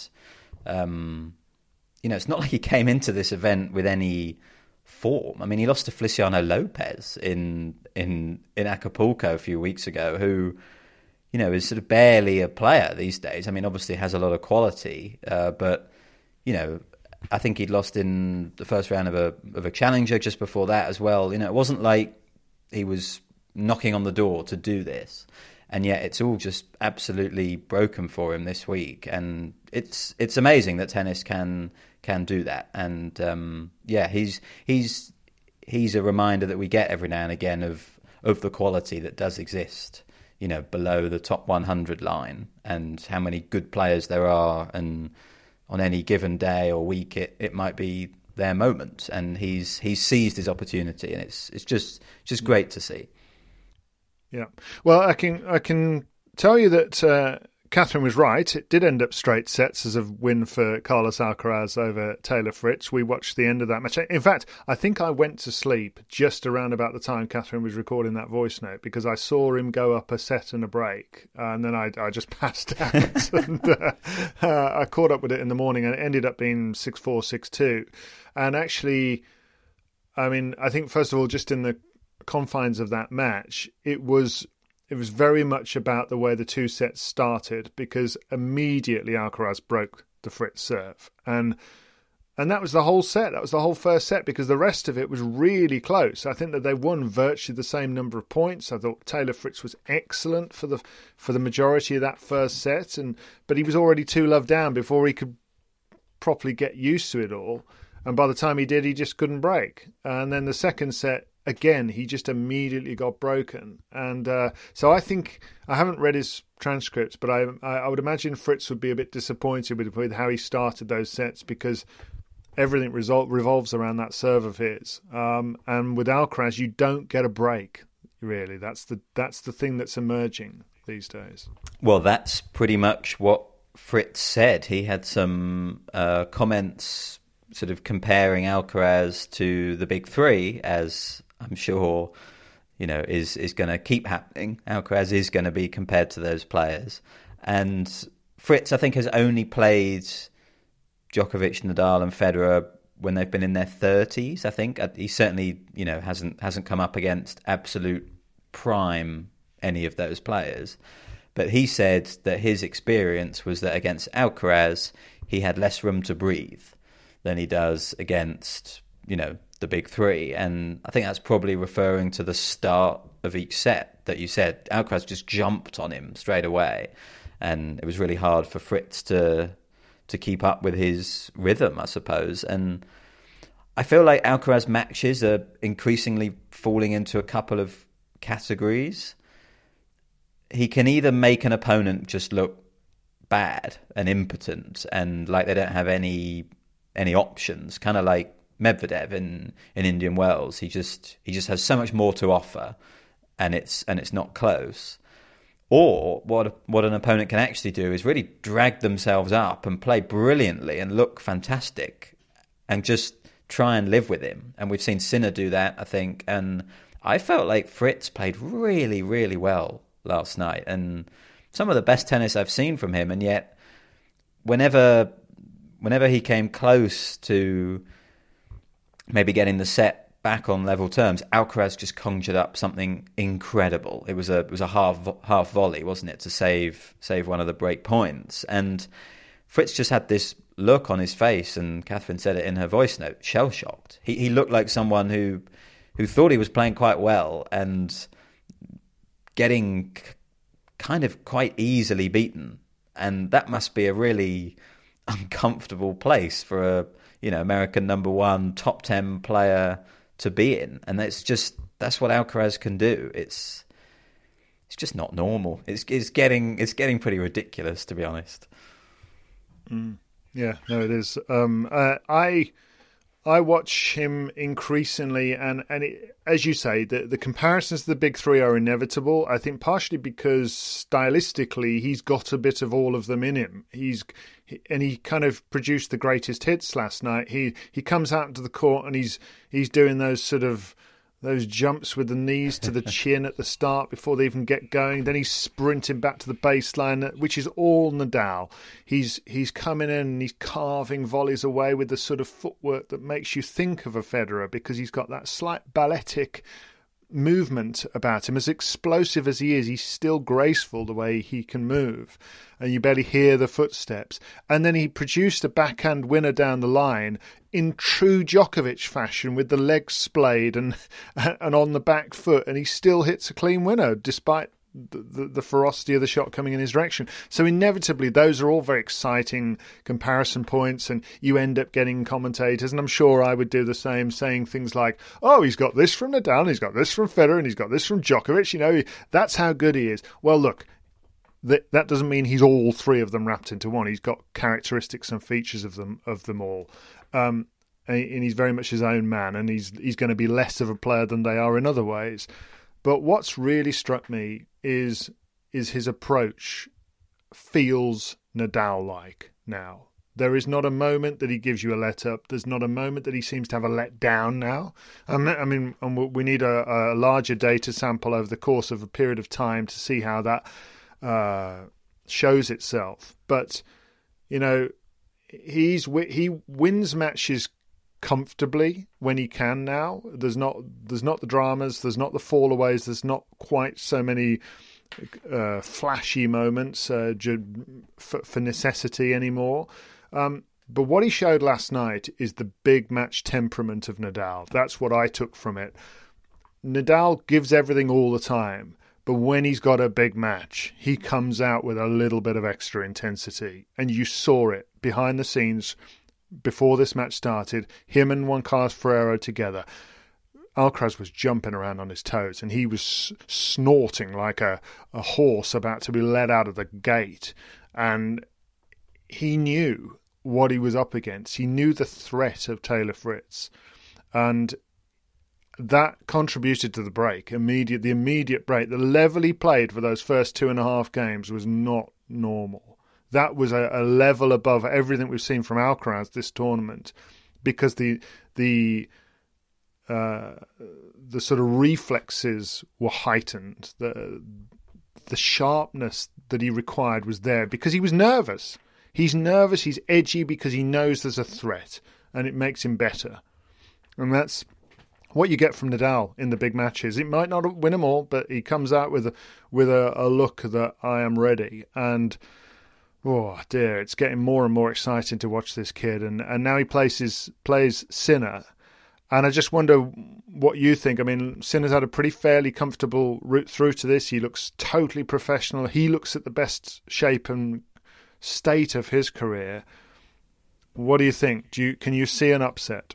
um, you know, it's not like he came into this event with any form. I mean, he lost to Feliciano Lopez in in in Acapulco a few weeks ago, who, you know, is sort of barely a player these days. I mean, obviously has a lot of quality, uh, but, you know, I think he'd lost in the first round of a of a challenger just before that as well. You know, it wasn't like he was knocking on the door to do this, and yet it's all just absolutely broken for him this week. And it's it's amazing that tennis can can do that. And um, yeah, he's he's he's a reminder that we get every now and again of of the quality that does exist, you know, below the top one hundred line, and how many good players there are, and on any given day or week it, it might be their moment, and he's he's seized his opportunity, and it's it's just just great to see. Yeah, well, I can I can tell you that uh, Catherine was right. It did end up straight sets as a win for Carlos Alcaraz over Taylor Fritz. We watched the end of that match. In fact, I think I went to sleep just around about the time Catherine was recording that voice note, because I saw him go up a set and a break, and then I, I just passed out. and uh, uh, I caught up with it in the morning, and it ended up being six four, six two. And actually, I mean, I think first of all, just in the confines of that match, it was it was very much about the way the two sets started, because immediately Alcaraz broke the Fritz serve, and and that was the whole set. That was the whole first set, because the rest of it was really close. I think that they won virtually the same number of points. I thought Taylor Fritz was excellent for the for the majority of that first set, and but he was already two love down before he could properly get used to it all. And by the time he did, he just couldn't break. And then the second set, again, he just immediately got broken. And uh, so I think, I haven't read his transcripts, but I I would imagine Fritz would be a bit disappointed with, with how he started those sets, because everything resol- revolves around that serve of his. Um, and with Alcaraz, you don't get a break, really. That's the that's the thing that's emerging these days. Well, that's pretty much what Fritz said. He had some uh, comments sort of comparing Alcaraz to the big three, as I'm sure, you know, is, is going to keep happening. Alcaraz is going to be compared to those players. And Fritz, I think, has only played Djokovic, Nadal and Federer when they've been in their thirties, I think. He certainly, you know, hasn't hasn't come up against absolute prime any of those players. But he said that his experience was that against Alcaraz, he had less room to breathe than he does against, you know, the big three. And I think that's probably referring to the start of each set that you said. Alcaraz just jumped on him straight away, and it was really hard for Fritz to to keep up with his rhythm, I suppose. And I feel like Alcaraz matches are increasingly falling into a couple of categories. He can either make an opponent just look bad and impotent and like they don't have any any options, kind of like Medvedev in, in Indian Wells. He just he just has so much more to offer, and it's and it's not close. Or what what an opponent can actually do is really drag themselves up and play brilliantly and look fantastic and just try and live with him. And we've seen Sinner do that, I think. And I felt like Fritz played really, really well last night. And some of the best tennis I've seen from him. And yet, whenever whenever he came close to maybe getting the set back on level terms, Alcaraz just conjured up something incredible. It was a it was a half half volley, wasn't it, to save save one of the break points. And Fritz just had this look on his face, and Catherine said it in her voice note, shell shocked. He he looked like someone who who thought he was playing quite well and getting kind of quite easily beaten. And that must be a really uncomfortable place for a you know American number one top ten player to be in. And that's just that's what Alcaraz can do. It's it's just not normal. It's it's getting it's getting pretty ridiculous, to be honest. Mm. Yeah, no, it is. Um, uh, I I watch him increasingly, and and it, as you say, the the comparisons to the big three are inevitable. I think partially because stylistically he's got a bit of all of them in him. He's and he kind of produced the greatest hits last night. He he comes out into the court and he's he's doing those sort of those jumps with the knees to the chin at the start before they even get going. Then he's sprinting back to the baseline, which is all Nadal. He's he's coming in and he's carving volleys away with the sort of footwork that makes you think of a Federer, because he's got that slight balletic movement about him. As explosive as he is, he's still graceful the way he can move, and you barely hear the footsteps. And then he produced a backhand winner down the line in true Djokovic fashion, with the legs splayed and and on the back foot, and he still hits a clean winner despite the, the, the ferocity of the shot coming in his direction. So inevitably those are all very exciting comparison points, and you end up getting commentators, and I'm sure I would do the same, saying things like, oh, he's got this from Nadal, and he's got this from Federer, and he's got this from Djokovic, you know, that's how good he is. Well, look, that that doesn't mean he's all three of them wrapped into one. He's got characteristics and features of them of them all. Um, and he's very much his own man, and he's he's going to be less of a player than they are in other ways. But what's really struck me is is his approach feels Nadal-like now. There is not a moment that he gives you a let up. There's not a moment that he seems to have a let down now. I mean, and we need a, a larger data sample over the course of a period of time to see how that uh, shows itself. But, you know, he's he wins matches comfortably when he can now. There's not there's not the dramas, there's not the fallaways, there's not quite so many uh, flashy moments uh, for, for necessity anymore. Um, but what he showed last night is the big match temperament of Nadal. That's what I took from it. Nadal gives everything all the time, but when he's got a big match, he comes out with a little bit of extra intensity. And you saw it behind the scenes before this match started, him and Juan Carlos Ferrero together. Alcaraz was jumping around on his toes, and he was snorting like a, a horse about to be let out of the gate. And he knew what he was up against. He knew the threat of Taylor Fritz. And that contributed to the break. Immediate, the immediate break. The level he played for those first two and a half games was not normal. That was a, a level above everything we've seen from Alcaraz this tournament, because the the uh, the sort of reflexes were heightened. The the sharpness that he required was there because he was nervous. He's nervous. He's edgy because he knows there's a threat, and it makes him better. And that's what you get from Nadal in the big matches. It might not win them all, but he comes out with a, with a, a look that I am ready. And oh dear, it's getting more and more exciting to watch this kid. And, and now he plays plays Sinner. And I just wonder what you think. I mean, Sinner's had a pretty fairly comfortable route through to this. He looks totally professional. He looks at the best shape and state of his career. What do you think? Do you can you see an upset?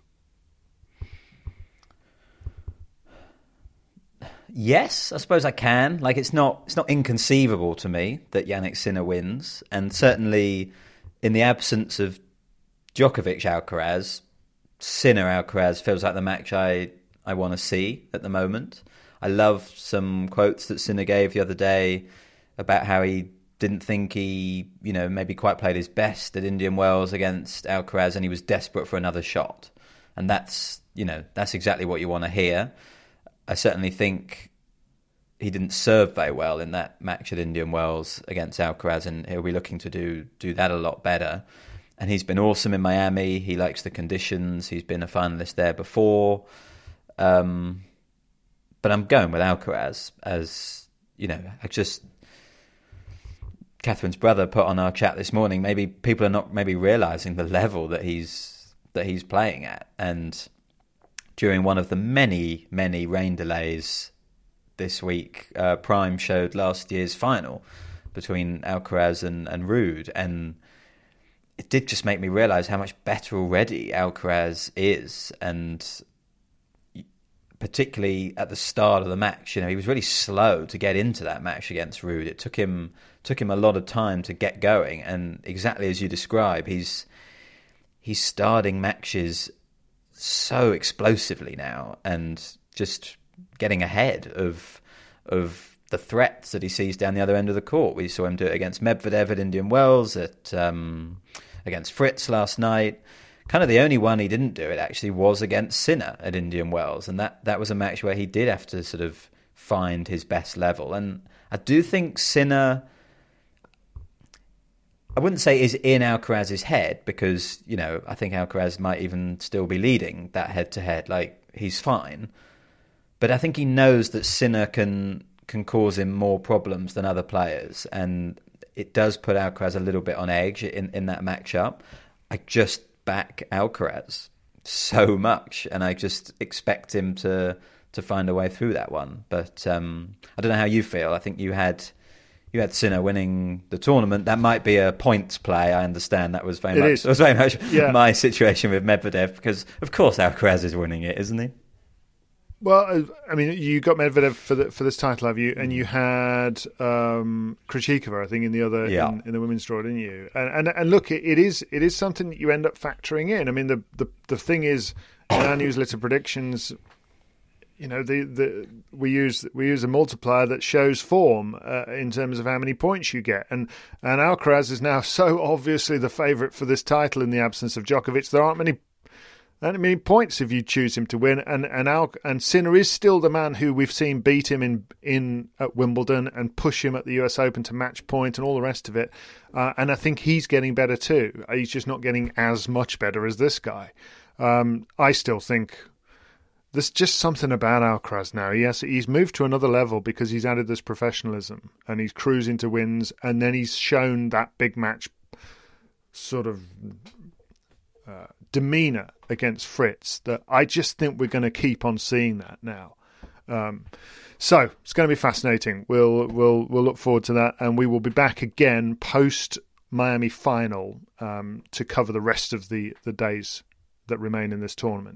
Yes, I suppose I can. Like, it's not it's not inconceivable to me that Jannik Sinner wins, and certainly in the absence of Djokovic Alcaraz, Sinner Alcaraz feels like the match I I want to see at the moment. I love some quotes that Sinner gave the other day about how he didn't think he, you know, maybe quite played his best at Indian Wells against Alcaraz, and he was desperate for another shot. And that's, you know, that's exactly what you want to hear. I certainly think he didn't serve very well in that match at Indian Wells against Alcaraz, and he'll be looking to do do that a lot better. And he's been awesome in Miami. He likes the conditions. He's been a finalist there before. Um, but I'm going with Alcaraz as, you know, I just... Catherine's brother put on our chat this morning, maybe people are not maybe realising the level that he's that he's playing at. And during one of the many, many rain delays this week, uh, Prime showed last year's final between Alcaraz and, and Ruud. And it did just make me realise how much better already Alcaraz is. And particularly at the start of the match, you know, he was really slow to get into that match against Ruud. It took him took him a lot of time to get going, and exactly as you describe, he's he's starting matches so explosively now, and just getting ahead of of the threats that he sees down the other end of the court. We saw him do it against Medvedev at Indian Wells, at um, against Fritz last night. Kind of the only one he didn't do it actually was against Sinner at Indian Wells, and that, that was a match where he did have to sort of find his best level. And I do think Sinner, I wouldn't say is in Alcaraz's head, because, you know, I think Alcaraz might even still be leading that head-to-head. Like, he's fine. But I think he knows that Sinner can can cause him more problems than other players, and it does put Alcaraz a little bit on edge in, in that matchup. I just back Alcaraz so much, and I just expect him to to find a way through that one. But um, I don't know how you feel. I think you had you had Sinner winning the tournament. That might be a points play. I understand that was very it much is. It was very much yeah. my situation with Medvedev, because of course Alcaraz is winning it, isn't he? Well, I mean, you got Medvedev for the, for this title, have you? And you had um, Krejcikova, I think, in the other yeah. in, in the women's draw, didn't you? And and, and look, it, it is it is something that you end up factoring in. I mean, the the, the thing is, in our newsletter predictions, you know, the, the we use we use a multiplier that shows form uh, in terms of how many points you get. And and Alcaraz is now so obviously the favourite for this title in the absence of Djokovic. There aren't many. And I mean, points if you choose him to win, and and Al, and Sinner is still the man who we've seen beat him in in at Wimbledon and push him at the U S Open to match point and all the rest of it. Uh, and I think he's getting better too. He's just not getting as much better as this guy. Um, I still think there's just something about Alcaraz now. He has, he's moved to another level because he's added this professionalism, and he's cruising to wins, and then he's shown that big match sort of Uh, demeanour against Fritz that I just think we're going to keep on seeing that now. Um, so it's going to be fascinating. We'll we'll we'll look forward to that, and we will be back again post Miami final um, to cover the rest of the the days that remain in this tournament.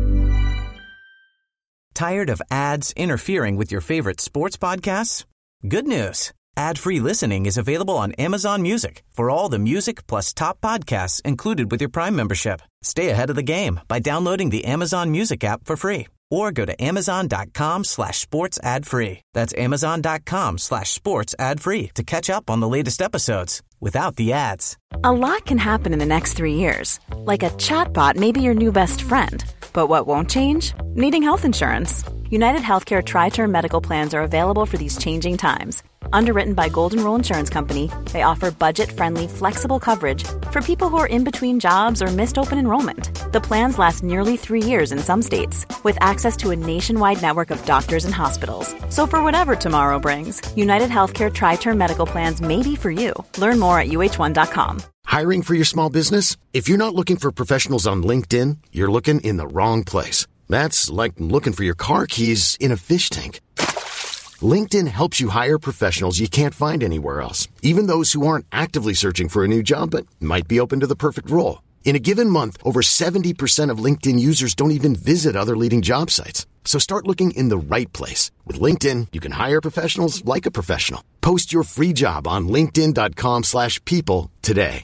Tired of ads interfering with your favorite sports podcasts? Good news. Ad-free listening is available on Amazon Music for all the music plus top podcasts included with your Prime membership. Stay ahead of the game by downloading the Amazon Music app for free, or go to amazon.com slash sports ad free. That's amazon.com slash sports ad free to catch up on the latest episodes without the ads. A lot can happen in the next three years. Like a chatbot may be your new best friend. But what won't change? Needing health insurance. United Healthcare Tri-Term Medical Plans are available for these changing times. Underwritten by Golden Rule Insurance Company, they offer budget-friendly, flexible coverage for people who are in between jobs or missed open enrollment. The plans last nearly three years in some states, with access to a nationwide network of doctors and hospitals. So for whatever tomorrow brings, United Healthcare Tri-Term Medical Plans may be for you. Learn more at U H one dot com. Hiring for your small business? If you're not looking for professionals on LinkedIn, you're looking in the wrong place. That's like looking for your car keys in a fish tank. LinkedIn helps you hire professionals you can't find anywhere else, even those who aren't actively searching for a new job but might be open to the perfect role. In a given month, over seventy percent of LinkedIn users don't even visit other leading job sites. So start looking in the right place. With LinkedIn, you can hire professionals like a professional. Post your free job on linkedin.com slash people today.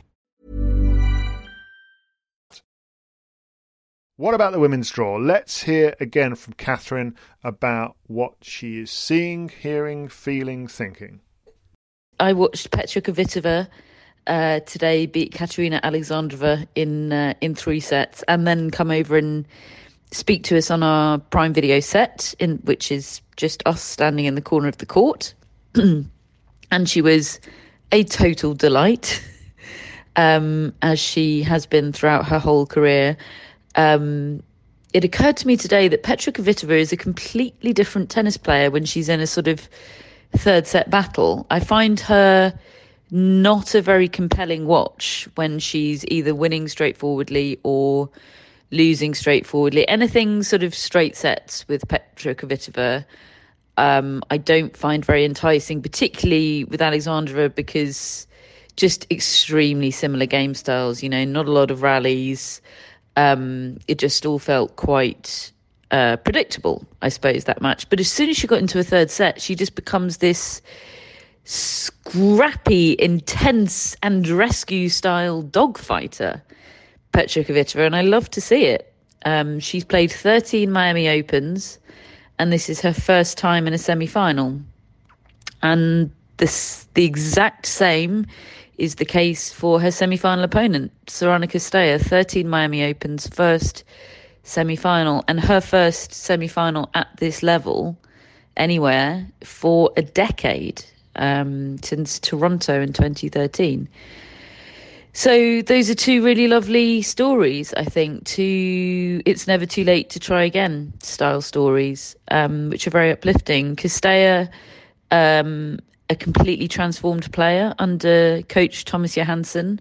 What about the women's draw? Let's hear again from Catherine about what she is seeing, hearing, feeling, thinking. I watched Petra Kvitova uh, today beat Katerina Alexandrova in uh, in three sets, and then come over and speak to us on our Prime Video set, in which is just us standing in the corner of the court. And she was a total delight, um, as she has been throughout her whole career. Um, it occurred to me today that Petra Kvitova is a completely different tennis player when she's in a sort of third set battle. I find her not a very compelling watch when she's either winning straightforwardly or losing straightforwardly. Anything sort of straight sets with Petra Kvitova, um, I don't find very enticing, particularly with Alexandrova, because just extremely similar game styles, you know, not a lot of rallies. Um, it just all felt quite uh, predictable, I suppose, that match. But as soon as she got into a third set, she just becomes this scrappy, intense Andreescu-style dogfighter, Petra Kvitova, and I love to see it. Um, she's played thirteen Miami Opens, and this is her first time in a semi-final. And this, the exact same is the case for her semi-final opponent, Sorana Cirstea. thirteen Miami Opens, first semi-final, and her first semi-final at this level anywhere for a decade, um, since Toronto in twenty thirteen. So those are two really lovely stories, I think, two It's Never Too Late to Try Again style stories, um, which are very uplifting. Cirstea, um, a completely transformed player under coach Thomas Johansson.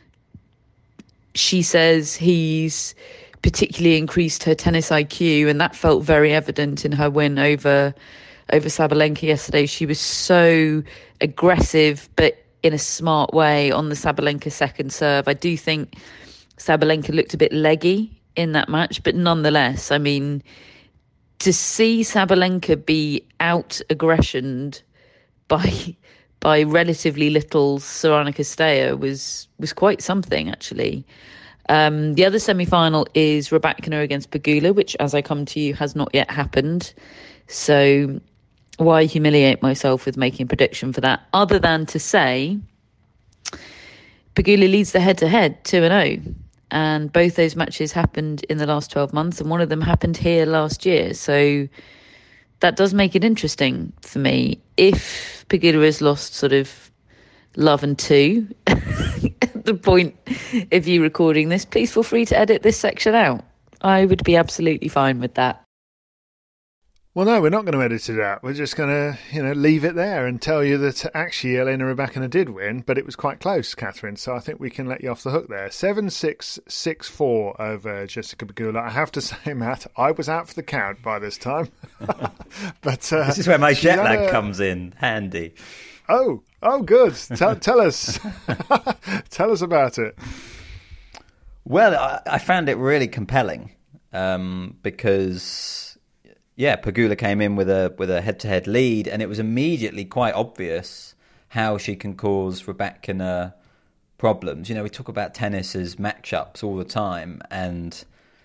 She says he's particularly increased her tennis I Q, and that felt very evident in her win over over Sabalenka yesterday. She was so aggressive, but in a smart way on the Sabalenka second serve. I do think Sabalenka looked a bit leggy in that match, but nonetheless, I mean, to see Sabalenka be out-aggressioned by by relatively little Sorana Cirstea was was quite something, actually. Um, the other semi-final is Rybakina against Pegula, which, as I come to you, has not yet happened. So why humiliate myself with making a prediction for that, other than to say Pegula leads the head-to-head two and oh, and both those matches happened in the last twelve months, and one of them happened here last year. So that does make it interesting for me. If Pegula has lost sort of love and two at the point of you recording this, please feel free to edit this section out. I would be absolutely fine with that. Well, no, we're not going to edit it out. We're just going to, you know, leave it there and tell you that actually Elena Rybakina did win, but it was quite close, Catherine. So I think we can let you off the hook there. seven six, six four over Jessica Pegula. I have to say, Matt, I was out for the count by this time. but uh, This is where my jet lag a... comes in handy. Oh, oh, good. Tell, tell us. Tell us about it. Well, I, I found it really compelling um, because... Yeah, Pegula came in with a with a head-to-head lead, and it was immediately quite obvious how she can cause Rybakina problems. You know, we talk about tennis as matchups all the time, and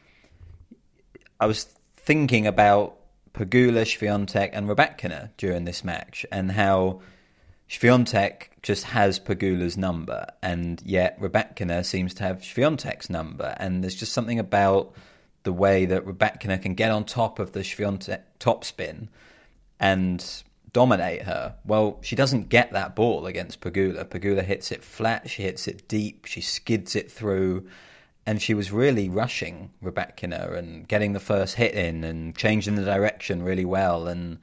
I was thinking about Pegula, Swiatek, and Rybakina during this match, and how Swiatek just has Pegula's number, and yet Rybakina seems to have Swiatek's number, and there's just something about the way that Rybakina can get on top of the Swiatek topspin and dominate her. Well, she doesn't get that ball against Pegula. Pegula hits it flat, she hits it deep, she skids it through, and she was really rushing Rybakina and getting the first hit in and changing the direction really well. And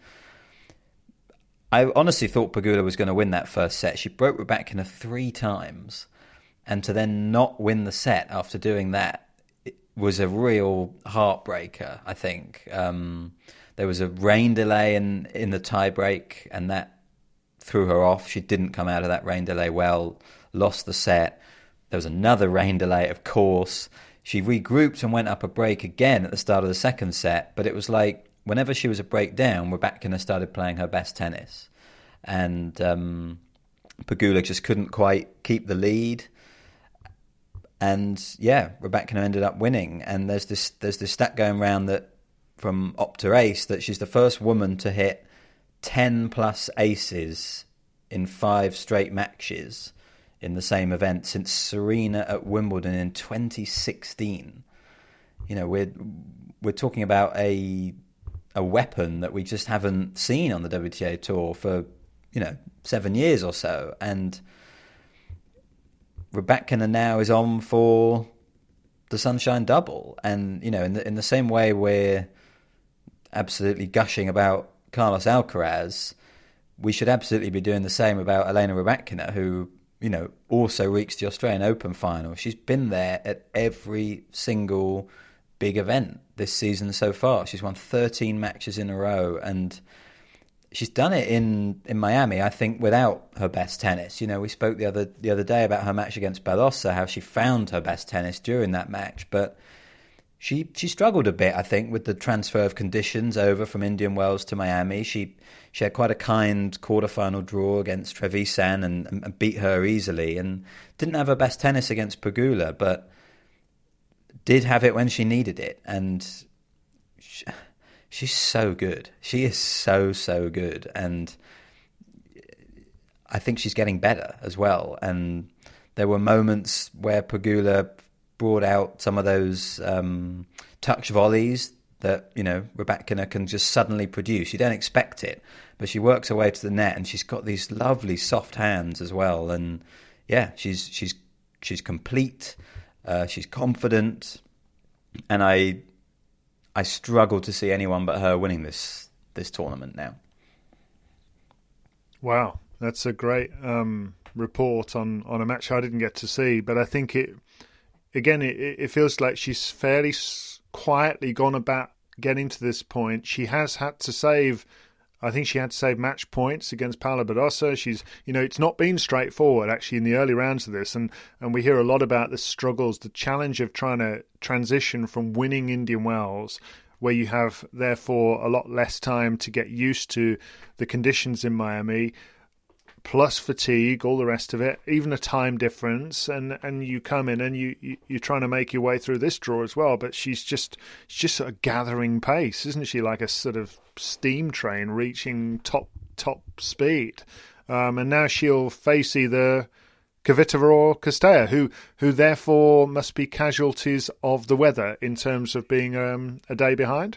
I honestly thought Pegula was going to win that first set. She broke Rybakina three times, and to then not win the set after doing that was a real heartbreaker, I think. Um, there was a rain delay in, in the tie-break, and that threw her off. She didn't come out of that rain delay well, lost the set. There was another rain delay, of course. She regrouped and went up a break again at the start of the second set, but it was like whenever she was a break down, Rybakina started playing her best tennis. And um, Pegula just couldn't quite keep the lead. And yeah, Rybakina ended up winning. And there's this there's this stat going around that from Opta Ace that she's the first woman to hit ten plus aces in five straight matches in the same event since Serena at Wimbledon in twenty sixteen. You know, we're we're talking about a a weapon that we just haven't seen on the W T A Tour for, you know, seven years or so. And Rybakina now is on for the Sunshine Double. And, you know, in the, in the same way we're absolutely gushing about Carlos Alcaraz, we should absolutely be doing the same about Elena Rybakina, who, you know, also reached the Australian Open final. She's been there at every single big event this season so far. She's won thirteen matches in a row, and she's done it in, in Miami, I think, without her best tennis. You know, we spoke the other the other day about her match against Badosa, how she found her best tennis during that match, but she she struggled a bit, I think, with the transfer of conditions over from Indian Wells to Miami. She she had quite a kind quarterfinal draw against Trevisan and, and beat her easily, and didn't have her best tennis against Pegula, but did have it when she needed it. And she, she's so good. She is so, so good. And I think she's getting better as well. And there were moments where Pegula brought out some of those um, touch volleys that, you know, Rybakina can just suddenly produce. You don't expect it, but she works her way to the net, and she's got these lovely soft hands as well. And yeah, she's she's she's complete. Uh, she's confident, and I I struggle to see anyone but her winning this this tournament now. Wow, that's a great um, report on, on a match I didn't get to see, but I think it again it, it feels like she's fairly quietly gone about getting to this point. She has had to save. I think she had to save match points against Paula Badosa. She's, you know, it's not been straightforward actually in the early rounds of this, and, and we hear a lot about the struggles, the challenge of trying to transition from winning Indian Wells, where you have therefore a lot less time to get used to the conditions in Miami, plus fatigue, all the rest of it, even a time difference, and, and you come in and you, you you're trying to make your way through this draw as well. But she's just she's just sort of gathering pace, isn't she? Like a sort of steam train reaching top top speed. Um, and now she'll face either Kvitova or Castella, who who therefore must be casualties of the weather in terms of being um, a day behind.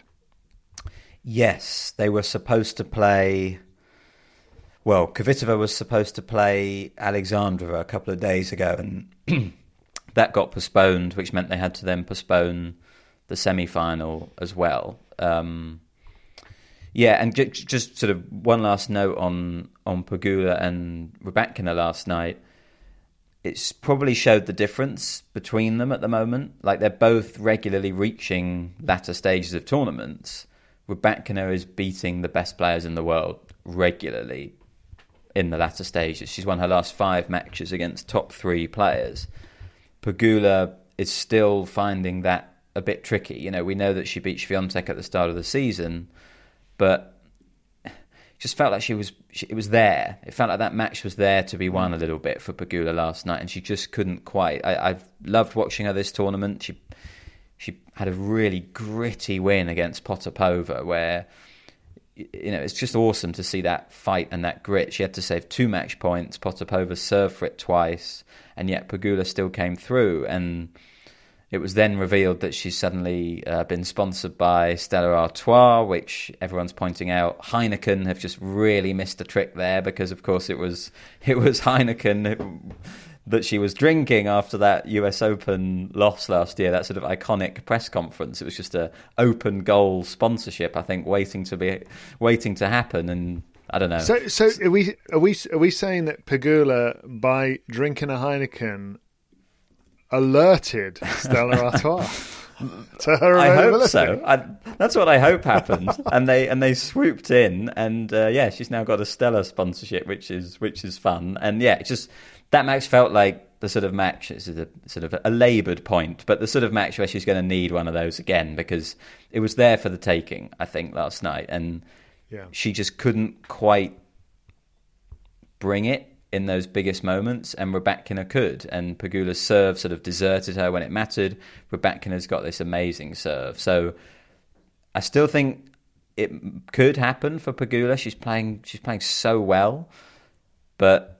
Yes, they were supposed to play. Well, Kvitova was supposed to play Alexandrova a couple of days ago, and that got postponed, which meant they had to then postpone the semi-final as well. Um, yeah, and j- just sort of one last note on, on Pegula and Rybakina last night. It's probably showed the difference between them at the moment. Like, they're both regularly reaching latter stages of tournaments. Rybakina is beating the best players in the world regularly in the latter stages. She's won her last five matches against top three players. Pegula is still finding that a bit tricky. You know, we know that she beat Swiatek at the start of the season, but it just felt like she was she, it was there. It felt like that match was there to be won a little bit for Pegula last night, and she just couldn't quite. I, I've loved watching her this tournament. She she had a really gritty win against Potapova, where, you know, it's just awesome to see that fight and that grit. She had to save two match points. Potapova served for it twice, and yet Pegula still came through. And it was then revealed that she's suddenly uh, been sponsored by Stella Artois, which everyone's pointing out. Heineken have just really missed a trick there, because, of course, it was it was Heineken that she was drinking after that U S Open loss last year, that sort of iconic press conference. It was just a open goal sponsorship, I think, waiting to be waiting to happen, and I don't know. So, so are we are we are we saying that Pegula, by drinking a Heineken, alerted Stella Artois to her I availability? hope so. I, that's what I hope happened, and they and they swooped in, and uh, yeah, she's now got a Stella sponsorship, which is which is fun, and yeah, it just. That match felt like the sort of match, it's a sort of a laboured point, but the sort of match where she's going to need one of those again, because it was there for the taking, I think, last night, and yeah. She just couldn't quite bring it in those biggest moments, and Rybakina could, and Pegula's serve sort of deserted her when it mattered. Rybakina's got this amazing serve, so I still think it could happen for Pegula. She's playing, she's playing so well. But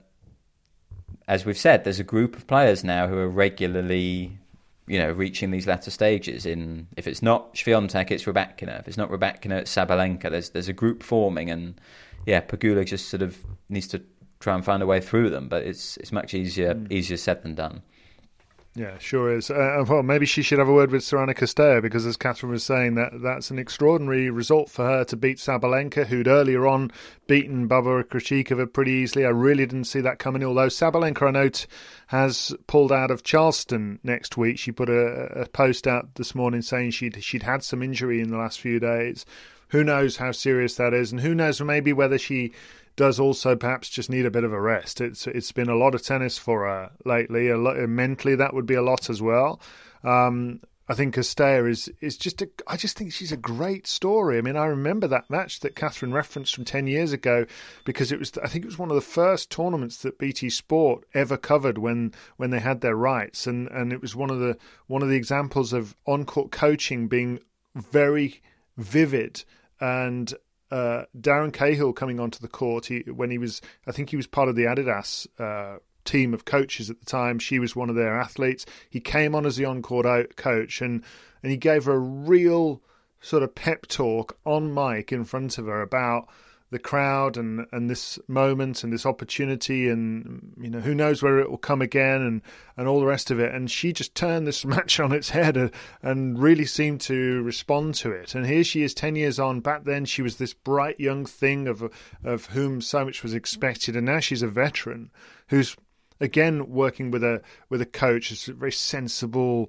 as we've said, there's a group of players now who are regularly, you know, reaching these latter stages. In if it's not Swiatek, it's Rybakina. If it's not Rybakina, it's Sabalenka. There's there's a group forming, and yeah, Pegula just sort of needs to try and find a way through them. But it's it's much easier mm. easier said than done. Yeah, sure is. Uh, well, maybe she should have a word with Sorana Castell, because as Catherine was saying, that that's an extraordinary result for her to beat Sabalenka, who'd earlier on beaten Barbora Krejcikova pretty easily. I really didn't see that coming, although Sabalenka, I note, has pulled out of Charleston next week. She put a, a post out this morning saying she'd, she'd had some injury in the last few days. Who knows how serious that is, and who knows maybe whether she does also perhaps just need a bit of a rest. It's it's been a lot of tennis for her lately. A lot, mentally, that would be a lot as well. Um, I think Castell is is just a. I just think she's a great story. I mean, I remember that match that Catherine referenced from ten years ago, because it was. I think it was one of the first tournaments that B T Sport ever covered when when they had their rights, and and it was one of the one of the examples of on court coaching being very vivid. And Uh, Darren Cahill coming onto the court, he, when he was, I think he was part of the Adidas uh, team of coaches at the time. She was one of their athletes. He came on as the on-court coach, and, and he gave her a real sort of pep talk on mic in front of her about the crowd and, and this moment and this opportunity, and you know, who knows where it will come again, and, and all the rest of it. And she just turned this match on its head and, and really seemed to respond to it. And here she is ten years on. Back then she was this bright young thing of of whom so much was expected, and now she's a veteran who's again working with a with a coach, a very sensible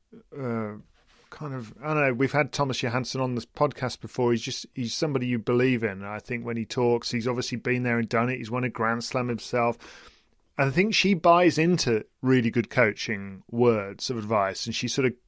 uh, kind of, I don't know, we've had Thomas Johansson on this podcast before. He's just, he's somebody you believe in. I think when he talks, he's obviously been there and done it. He's won a Grand Slam himself. And I think she buys into really good coaching words of advice, and she sort of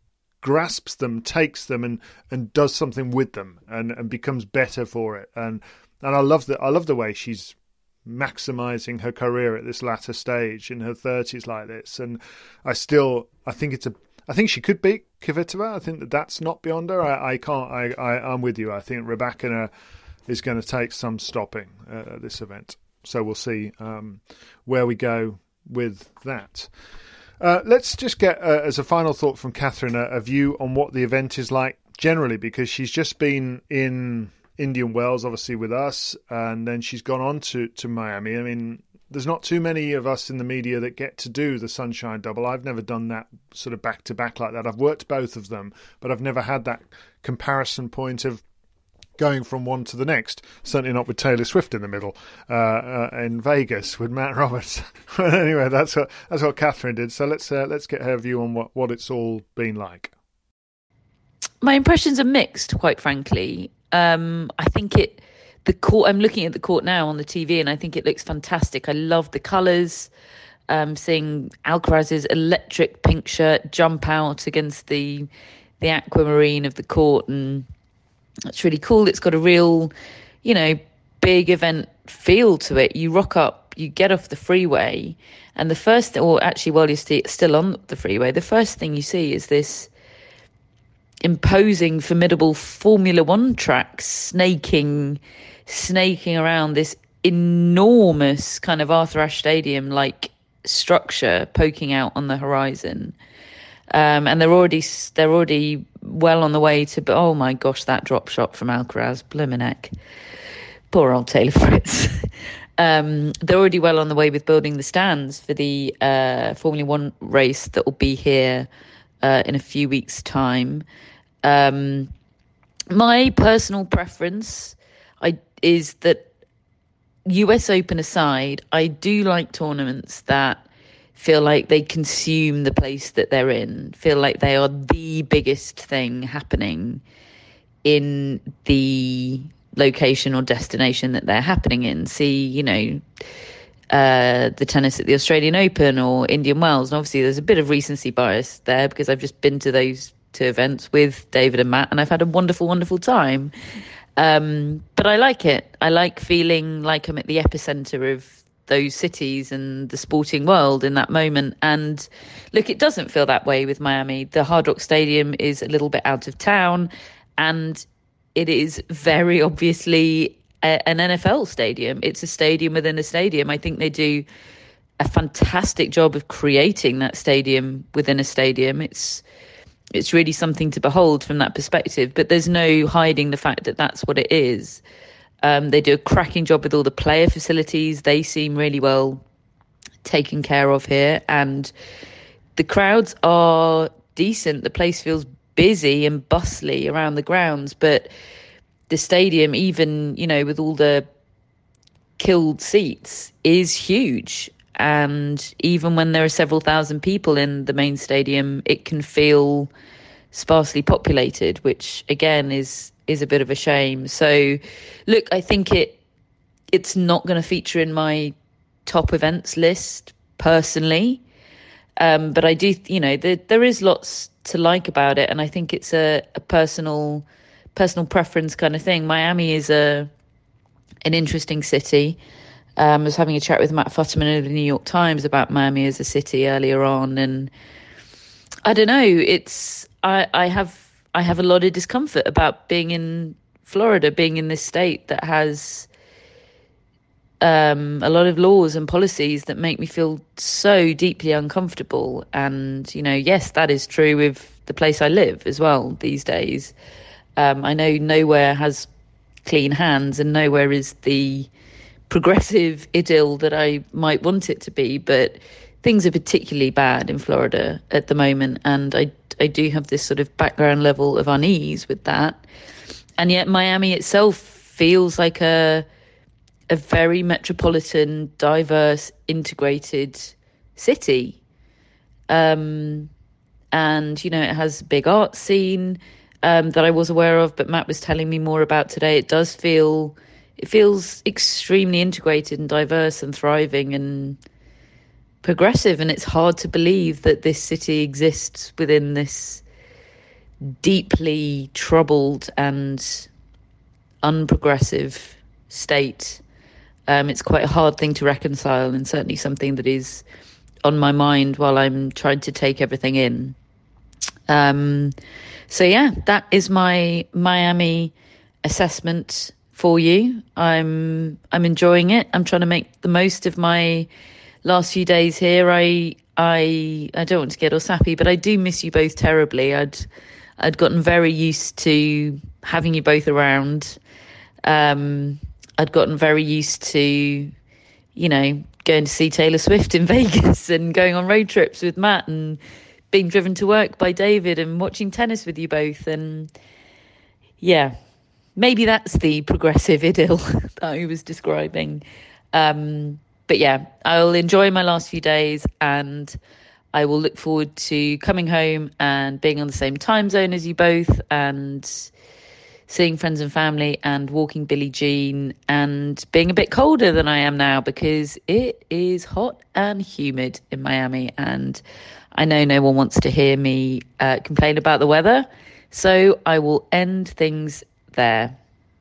grasps them, takes them, and, and does something with them, and, and becomes better for it. And and I love the I love the way she's maximising her career at this latter stage in her thirties like this. And I still, I think it's a, I think she could beat Kvitova. I think that that's not beyond her. I, I can't. I, I I'm with you. I think Rybakina is going to take some stopping uh, at this event. So we'll see um, where we go with that. Uh, let's just get, uh, as a final thought from Catherine, a, a view on what the event is like generally, because she's just been in Indian Wells, obviously, with us, and then she's gone on to, to Miami. I mean, there's not too many of us in the media that get to do the Sunshine Double. I've never done that sort of back-to-back like that. I've worked both of them, but I've never had that comparison point of going from one to the next. Certainly not with Taylor Swift in the middle uh, uh, in Vegas with Matt Roberts. But anyway, that's what that's what Catherine did. So let's uh, let's get her view on what, what it's all been like. My impressions are mixed, quite frankly. Um, I think it the court. I'm looking at the court now on the T V, and I think it looks fantastic. I love the colours. Um, seeing Alcaraz's electric pink shirt jump out against the the aquamarine of the court, and it's really cool. It's got a real, you know, big event feel to it. You rock up, you get off the freeway, and the first, or actually while you're st- still on the freeway, the first thing you see is this imposing, formidable Formula One track snaking, snaking around this enormous kind of Arthur Ashe Stadium-like structure poking out on the horizon. Um, and they're already they're already well on the way to. Oh my gosh, that drop shot from Alcaraz, blimmin' heck, poor old Taylor Fritz. um, they're already well on the way with building the stands for the uh, Formula One race that will be here uh, in a few weeks' time. Um, my personal preference, I is that U S Open aside, I do like tournaments that feel like they consume the place that they're in, feel like they are the biggest thing happening in the location or destination that they're happening in. See, you know, uh, the tennis at the Australian Open or Indian Wells. And obviously there's a bit of recency bias there because I've just been to those two events with David and Matt, and I've had a wonderful, wonderful time. Um, but I like it. I like feeling like I'm at the epicenter of those cities and the sporting world in that moment. And look, it doesn't feel that way with Miami. The Hard Rock Stadium is a little bit out of town, and it is very obviously a, an N F L stadium. It's a stadium within a stadium. I think they do a fantastic job of creating that stadium within a stadium. It's it's really something to behold from that perspective. But there's no hiding the fact that that's what it is. Um, they do a cracking job with all the player facilities. They seem really well taken care of here, and the crowds are decent. The place feels busy and bustly around the grounds, but the stadium, even, you know, with all the killed seats, is huge. And even when there are several thousand people in the main stadium, it can feel sparsely populated, which again is is a bit of a shame. So look, I think it it's not going to feature in my top events list personally. Um, but I do, you know, there, there is lots to like about it. And I think it's a, a personal personal preference kind of thing. Miami is a an interesting city. Um, I was having a chat with Matt Futterman of the New York Times about Miami as a city earlier on. And I don't know, it's, I, I have, I have a lot of discomfort about being in Florida, being in this state that has um, a lot of laws and policies that make me feel so deeply uncomfortable. And, you know, yes, that is true with the place I live as well these days. Um, I know nowhere has clean hands and nowhere is the progressive idyll that I might want it to be, but things are particularly bad in Florida at the moment, and I, I do have this sort of background level of unease with that. And yet Miami itself feels like a a very metropolitan, diverse, integrated city. Um, and, you know, it has a big art scene um, that I was aware of, but Matt was telling me more about today. It does feel, it feels extremely integrated and diverse and thriving and progressive. And it's hard to believe that this city exists within this deeply troubled and unprogressive state. Um, it's quite a hard thing to reconcile, and certainly something that is on my mind while I'm trying to take everything in. Um, so yeah, that is my Miami assessment for you. I'm I'm enjoying it. I'm trying to make the most of my last few days here. I I I don't want to get all sappy, but I do miss you both terribly. I'd I'd gotten very used to having you both around. Um, I'd gotten very used to, you know, going to see Taylor Swift in Vegas and going on road trips with Matt and being driven to work by David and watching tennis with you both. And yeah, maybe that's the progressive idyll that I was describing. Um, but yeah, I'll enjoy my last few days, and I will look forward to coming home and being on the same time zone as you both, and seeing friends and family and walking Billie Jean, and being a bit colder than I am now because it is hot and humid in Miami. And I know no one wants to hear me uh, complain about the weather. So I will end things there.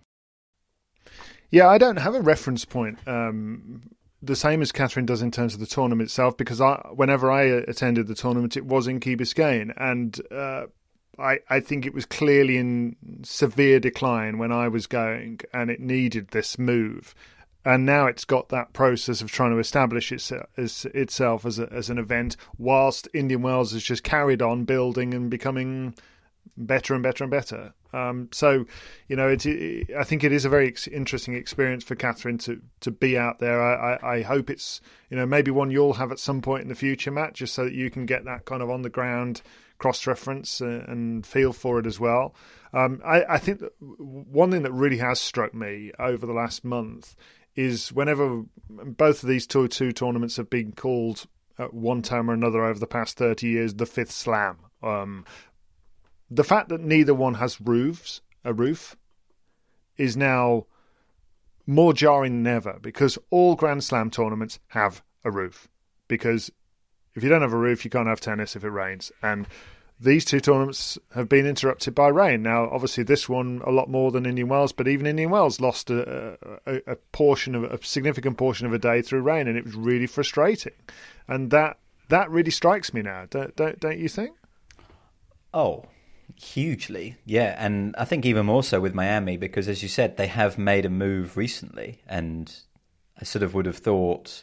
Yeah, I don't have a reference point. Um, the same as Catherine does in terms of the tournament itself, because I, whenever I attended the tournament, it was in Key Biscayne. And uh, I, I think it was clearly in severe decline when I was going, and it needed this move. And now it's got that process of trying to establish its, its, itself as a, as an event, whilst Indian Wells has just carried on building and becoming better and better and better. Um, so, you know, it, it, I think it is a very ex- interesting experience for Catherine to, to be out there. I, I, I hope it's, you know, maybe one you'll have at some point in the future, Matt, just so that you can get that kind of on the ground cross-reference and feel for it as well. Um, I, I think that one thing that really has struck me over the last month is whenever both of these two, two tournaments have been called at one time or another over the past thirty years, the fifth slam. Um, the fact that neither one has roofs, a roof, is now more jarring than ever, because all Grand Slam tournaments have a roof. Because if you don't have a roof, you can't have tennis if it rains. And these two tournaments have been interrupted by rain. Now, obviously, this one a lot more than Indian Wells, but even Indian Wells lost a, a, a portion of a significant portion of a day through rain, and it was really frustrating. And that that really strikes me now. Don't don't, don't you think? Oh, Hugely, yeah. And I think even more so with Miami, because as you said, they have made a move recently. And I sort of would have thought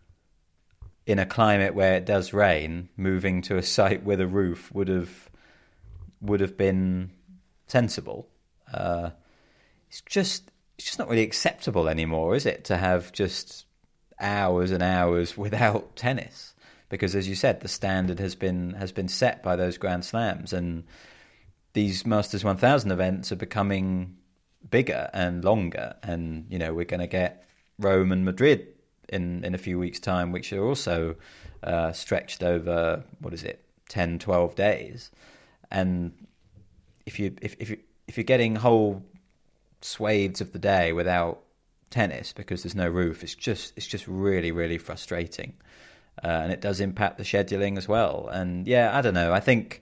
in a climate where it does rain, moving to a site with a roof would have would have been sensible. Uh, it's just it's just not really acceptable anymore, is it, to have just hours and hours without tennis? Because as you said, the standard has been has been set by those Grand Slams, and these Masters one thousand events are becoming bigger and longer. And you know, we're going to get Rome and Madrid in in a few weeks' time, which are also uh, stretched over, what is it, ten, twelve days. And if you if if you, if you're getting whole swathes of the day without tennis because there's no roof, it's just it's just really really frustrating, uh, and it does impact the scheduling as well. And yeah, I don't know. I think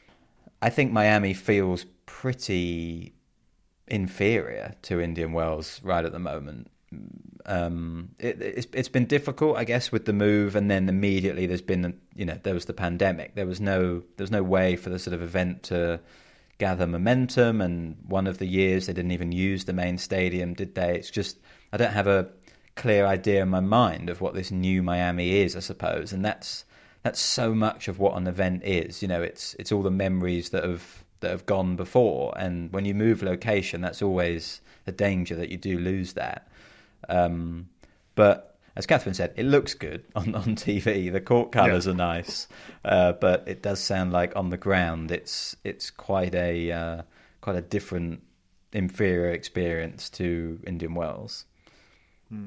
I think Miami feels pretty inferior to Indian Wells right at the moment. Um, it, it's it's been difficult, I guess, with the move, and then immediately there's been, you know, there was the pandemic. There was no there was no way for the sort of event to gather momentum, and one of the years they didn't even use the main stadium, did they? It's just, I don't have a clear idea in my mind of what this new Miami is, I suppose, and that's that's so much of what an event is. You know, it's it's all the memories that have that have gone before, and when you move location, that's always a danger that you do lose that. Um, but as Catherine said, it looks good on, on T V. The court colours yeah. are nice, uh, but it does sound like on the ground it's it's quite a uh, quite a different, inferior experience to Indian Wells. Hmm.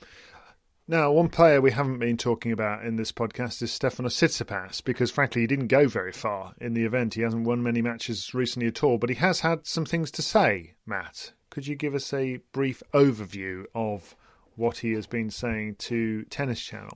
Now, one player we haven't been talking about in this podcast is Stefanos Tsitsipas, because frankly he didn't go very far in the event. He hasn't won many matches recently at all, but he has had some things to say, Matt. Could you give us a brief overview of what he has been saying to Tennis Channel?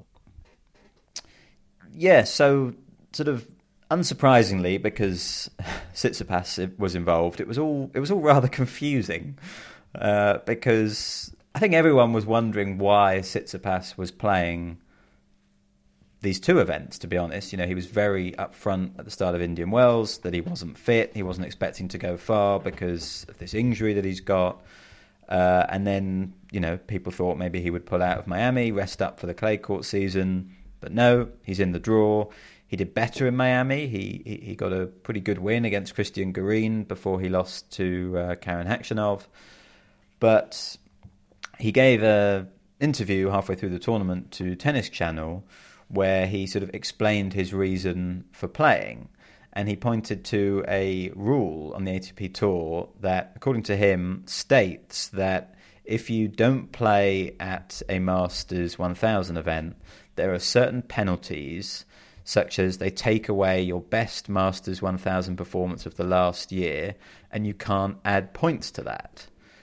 Yeah, so sort of unsurprisingly, because Tsitsipas was involved, it was all it was all rather confusing, uh, because I think everyone was wondering why Tsitsipas was playing these two events, to be honest. You know, he was very upfront at the start of Indian Wells that he wasn't fit. He wasn't expecting to go far because of this injury that he's got. Uh, and then, you know, people thought maybe he would pull out of Miami, rest up for the clay court season. But no, he's in the draw. He did better in Miami. He he, he got a pretty good win against Christian Garin before he lost to uh, Karen Khachanov. But he gave an interview halfway through the tournament to Tennis Channel where he sort of explained his reason for playing. And he pointed to a rule on the A T P Tour that, according to him, states that if you don't play at a Masters one thousand event, there are certain penalties, such as they take away your best Masters one thousand performance of the last year, and you can't add points to that.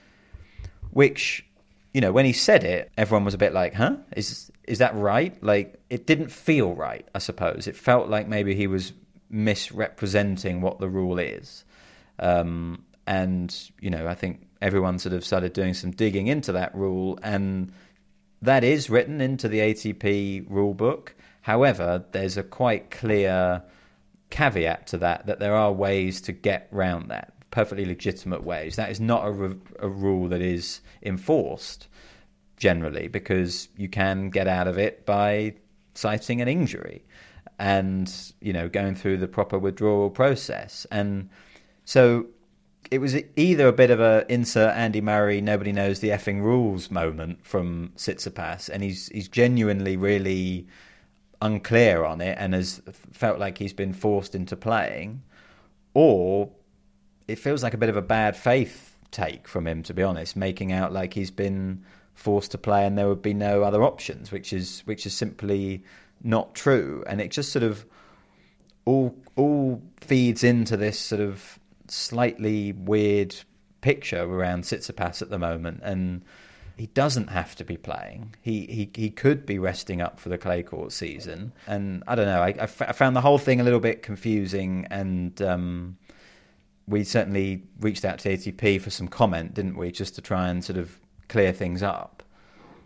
Which, you know, when he said it, everyone was a bit like, huh? Is is that right? Like, it didn't feel right, I suppose. It felt like maybe he was misrepresenting what the rule is. Um, and, you know, I think everyone sort of started doing some digging into that rule, and that is written into the A T P rule book. However, there's a quite clear caveat to that, that there are ways to get around that, perfectly legitimate ways. That is not a, a rule that is enforced generally, because you can get out of it by citing an injury and, you know, going through the proper withdrawal process. And so it was either a bit of a insert Andy Murray, nobody knows the effing rules moment from Tsitsipas, and he's he's genuinely really unclear on it and has felt like he's been forced into playing, or it feels like a bit of a bad faith take from him, to be honest, making out like he's been forced to play and there would be no other options, which is which is simply not true. And it just sort of all all feeds into this sort of slightly weird picture around Tsitsipas at the moment. And he doesn't have to be playing. He he he could be resting up for the clay court season. And I don't know, I, I, f- I found the whole thing a little bit confusing, and um, we certainly reached out to A T P for some comment, didn't we, just to try and sort of clear things up.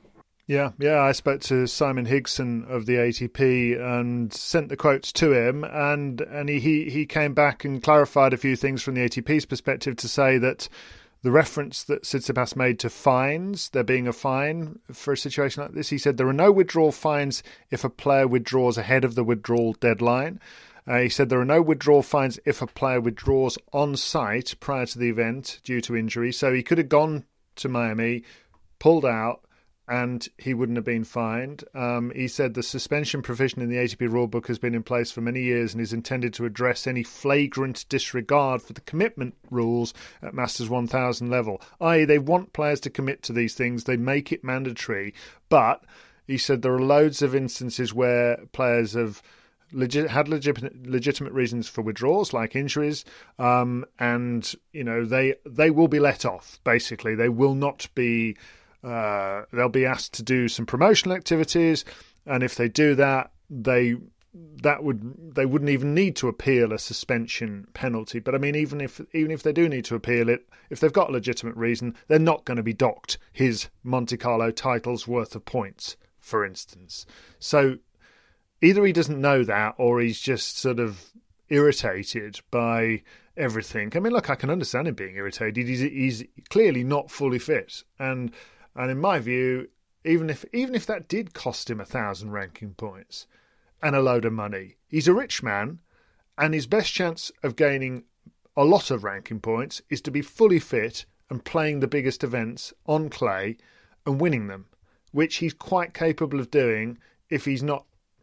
Yeah, yeah. I spoke to Simon Higson of the A T P and sent the quotes to him, and and he, he, he came back and clarified a few things from the A T P's perspective to say that the reference that Tsitsipas made to fines, there being a fine for a situation like this, he said there are no withdrawal fines if a player withdraws ahead of the withdrawal deadline. Uh, he said there are no withdrawal fines if a player withdraws on site prior to the event due to injury. So he could have gone to Miami, pulled out, and he wouldn't have been fined. Um, he said the suspension provision in the A T P rulebook has been in place for many years and is intended to address any flagrant disregard for the commitment rules at Masters one thousand level, that is they want players to commit to these things, they make it mandatory. But he said there are loads of instances where players have legit, had legit, legitimate reasons for withdrawals, like injuries, um, and you know they they will be let off, basically. They will not be... Uh, they'll be asked to do some promotional activities, and if they do that, they that would they wouldn't even need to appeal a suspension penalty. But I mean, even if even if they do need to appeal it, if they've got a legitimate reason, they're not going to be docked his Monte Carlo title's worth of points, for instance. So either he doesn't know that, or he's just sort of irritated by everything. I mean, look, I can understand him being irritated. He's, he's clearly not fully fit, and. And in my view, even if even if that did cost him a thousand ranking points and a load of money, he's a rich man, and his best chance of gaining a lot of ranking points is to be fully fit and playing the biggest events on clay and winning them, which he's quite capable of doing if he's not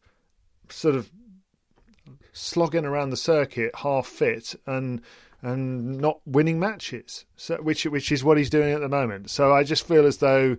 sort of slogging around the circuit half fit and and not winning matches, so which which is what he's doing at the moment. So I just feel as though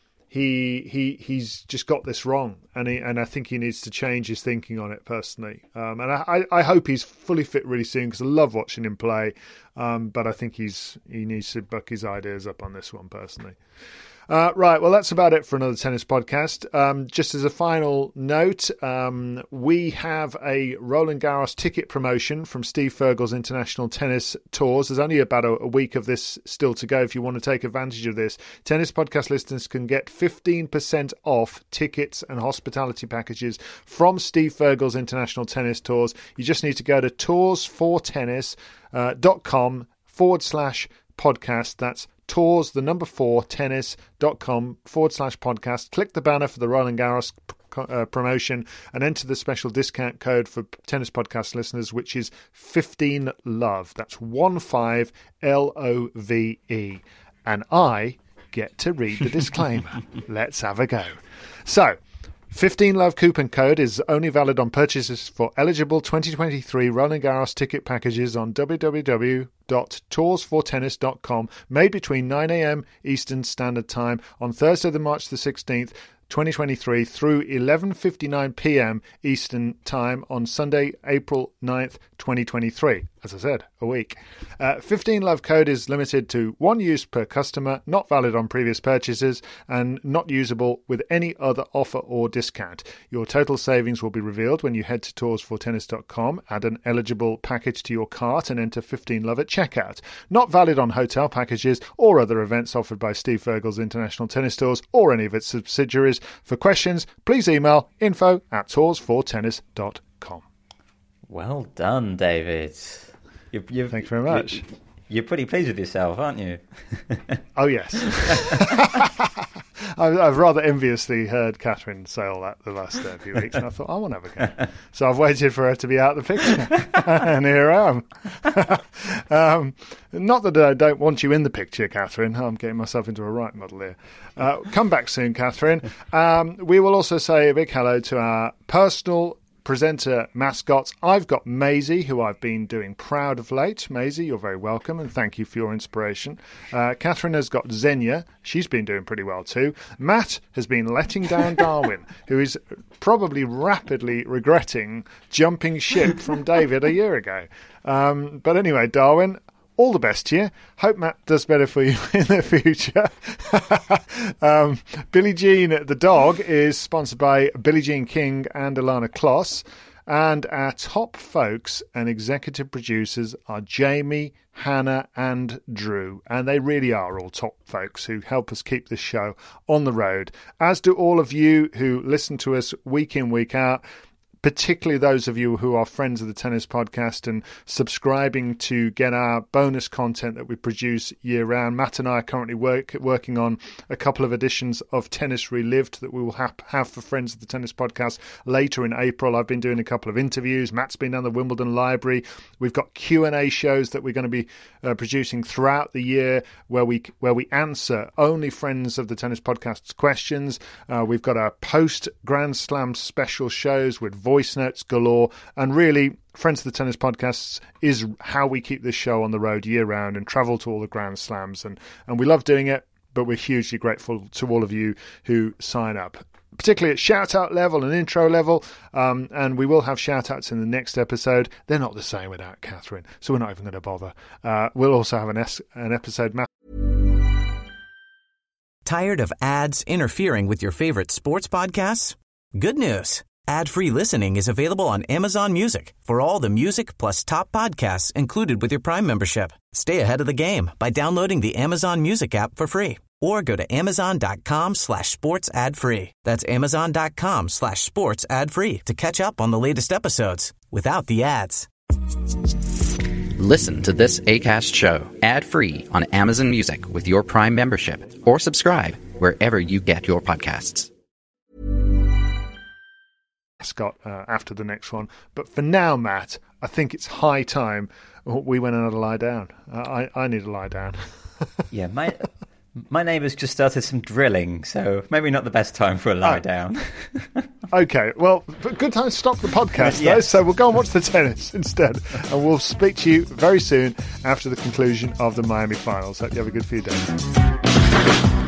he he he's just got this wrong, and he, and I think he needs to change his thinking on it personally. Um, and I, I hope he's fully fit really soon, because I love watching him play. Um, but I think he's he needs to buck his ideas up on this one personally. Uh, right, well, that's about it for another tennis podcast. Um, just as a final note, um, we have a Roland Garros ticket promotion from Steve Fergal's International Tennis Tours. There's only about a, a week of this still to go if you want to take advantage of this. Tennis podcast listeners can get fifteen percent off tickets and hospitality packages from Steve Fergal's International Tennis Tours. You just need to go to tours for tennis dot com forward slash podcast. That's tours, the number four, tennis.com forward slash podcast. Click the banner for the Roland Garros uh, promotion and enter the special discount code for tennis podcast listeners, which is fifteen love. That's one five L O V E. And I get to read the disclaimer. Let's have a go. So, fifteen love coupon code is only valid on purchases for eligible twenty twenty-three Roland Garros ticket packages on w w w dot tours for tennis dot com, made between nine a.m. Eastern Standard Time on Thursday, the March the sixteenth, twenty twenty-three through eleven fifty-nine p.m. Eastern Time on Sunday, April ninth, twenty twenty-three. As I said, a week. Uh, fifteen love code is limited to one use per customer, not valid on previous purchases, and not usable with any other offer or discount. Your total savings will be revealed when you head to tours for tennis dot com, add an eligible package to your cart, and enter fifteen love at checkout. Not valid on hotel packages or other events offered by Steve Fergal's International Tennis Tours or any of its subsidiaries. For questions, please email info at tours for tennis dot com. Well done, David. You're, you're, Thank you very much. You're, you're pretty pleased with yourself, aren't you? Oh, yes. I've rather enviously heard Catherine say all that the last uh, few weeks, and I thought, I want to have a go. So I've waited for her to be out of the picture, and here I am. um, not that I don't want you in the picture, Catherine. I'm getting myself into a right muddle here. Uh, come back soon, Catherine. Um, we will also say a big hello to our personal presenter mascots. I've got Maisie, who I've been doing proud of late. Maisie, you're very welcome, and thank you for your inspiration. Uh, Catherine has got Xenia. She's been doing pretty well too. Matt has been letting down Darwin, who is probably rapidly regretting jumping ship from David a year ago. Um, but anyway, Darwin, all the best to you. Hope Matt does better for you in the future. um, Billie Jean the dog is sponsored by Billie Jean King and Alana Kloss. And our top folks and executive producers are Jamie, Hannah and Drew, and they really are all top folks who help us keep this show on the road, as do all of you who listen to us week in, week out, particularly those of you who are friends of the Tennis Podcast and subscribing to get our bonus content that we produce year round. Matt and I are currently work, working on a couple of editions of Tennis Relived that we will have, have for friends of the Tennis Podcast later in April. I've been doing a couple of interviews. Matt's been down the Wimbledon Library. We've got Q and A shows that we're going to be uh, producing throughout the year where we where we answer only friends of the Tennis Podcast's questions. Uh, we've got our post-Grand Slam special shows with voice notes galore, and really Friends of the Tennis Podcasts is how we keep this show on the road year round and travel to all the Grand Slams, and and we love doing it, but we're hugely grateful to all of you who sign up, particularly at shout out level and intro level, um, and we will have shout outs in the next episode. They're not the same without Catherine, so we're not even going to bother. Uh, we'll also have an, es- an episode. Ma- Tired of ads interfering with your favorite sports podcasts? Good news. Ad-free listening is available on Amazon Music for all the music plus top podcasts included with your Prime membership. Stay ahead of the game by downloading the Amazon Music app for free or go to amazon.com slash sports ad free. That's amazon.com slash sports ad free to catch up on the latest episodes without the ads. Listen to this Acast show ad-free on Amazon Music with your Prime membership or subscribe wherever you get your podcasts. Scott uh, after the next one, but for now, Matt, I think it's high time we went and had a lie down. uh, I, I need to lie down. yeah my my neighbour's just started some drilling, so maybe not the best time for a lie oh. down. Okay, well, good time to stop the podcast though, yes. So we'll go and watch the tennis instead, and we'll speak to you very soon after the conclusion of the Miami finals. Hope you have a good few days.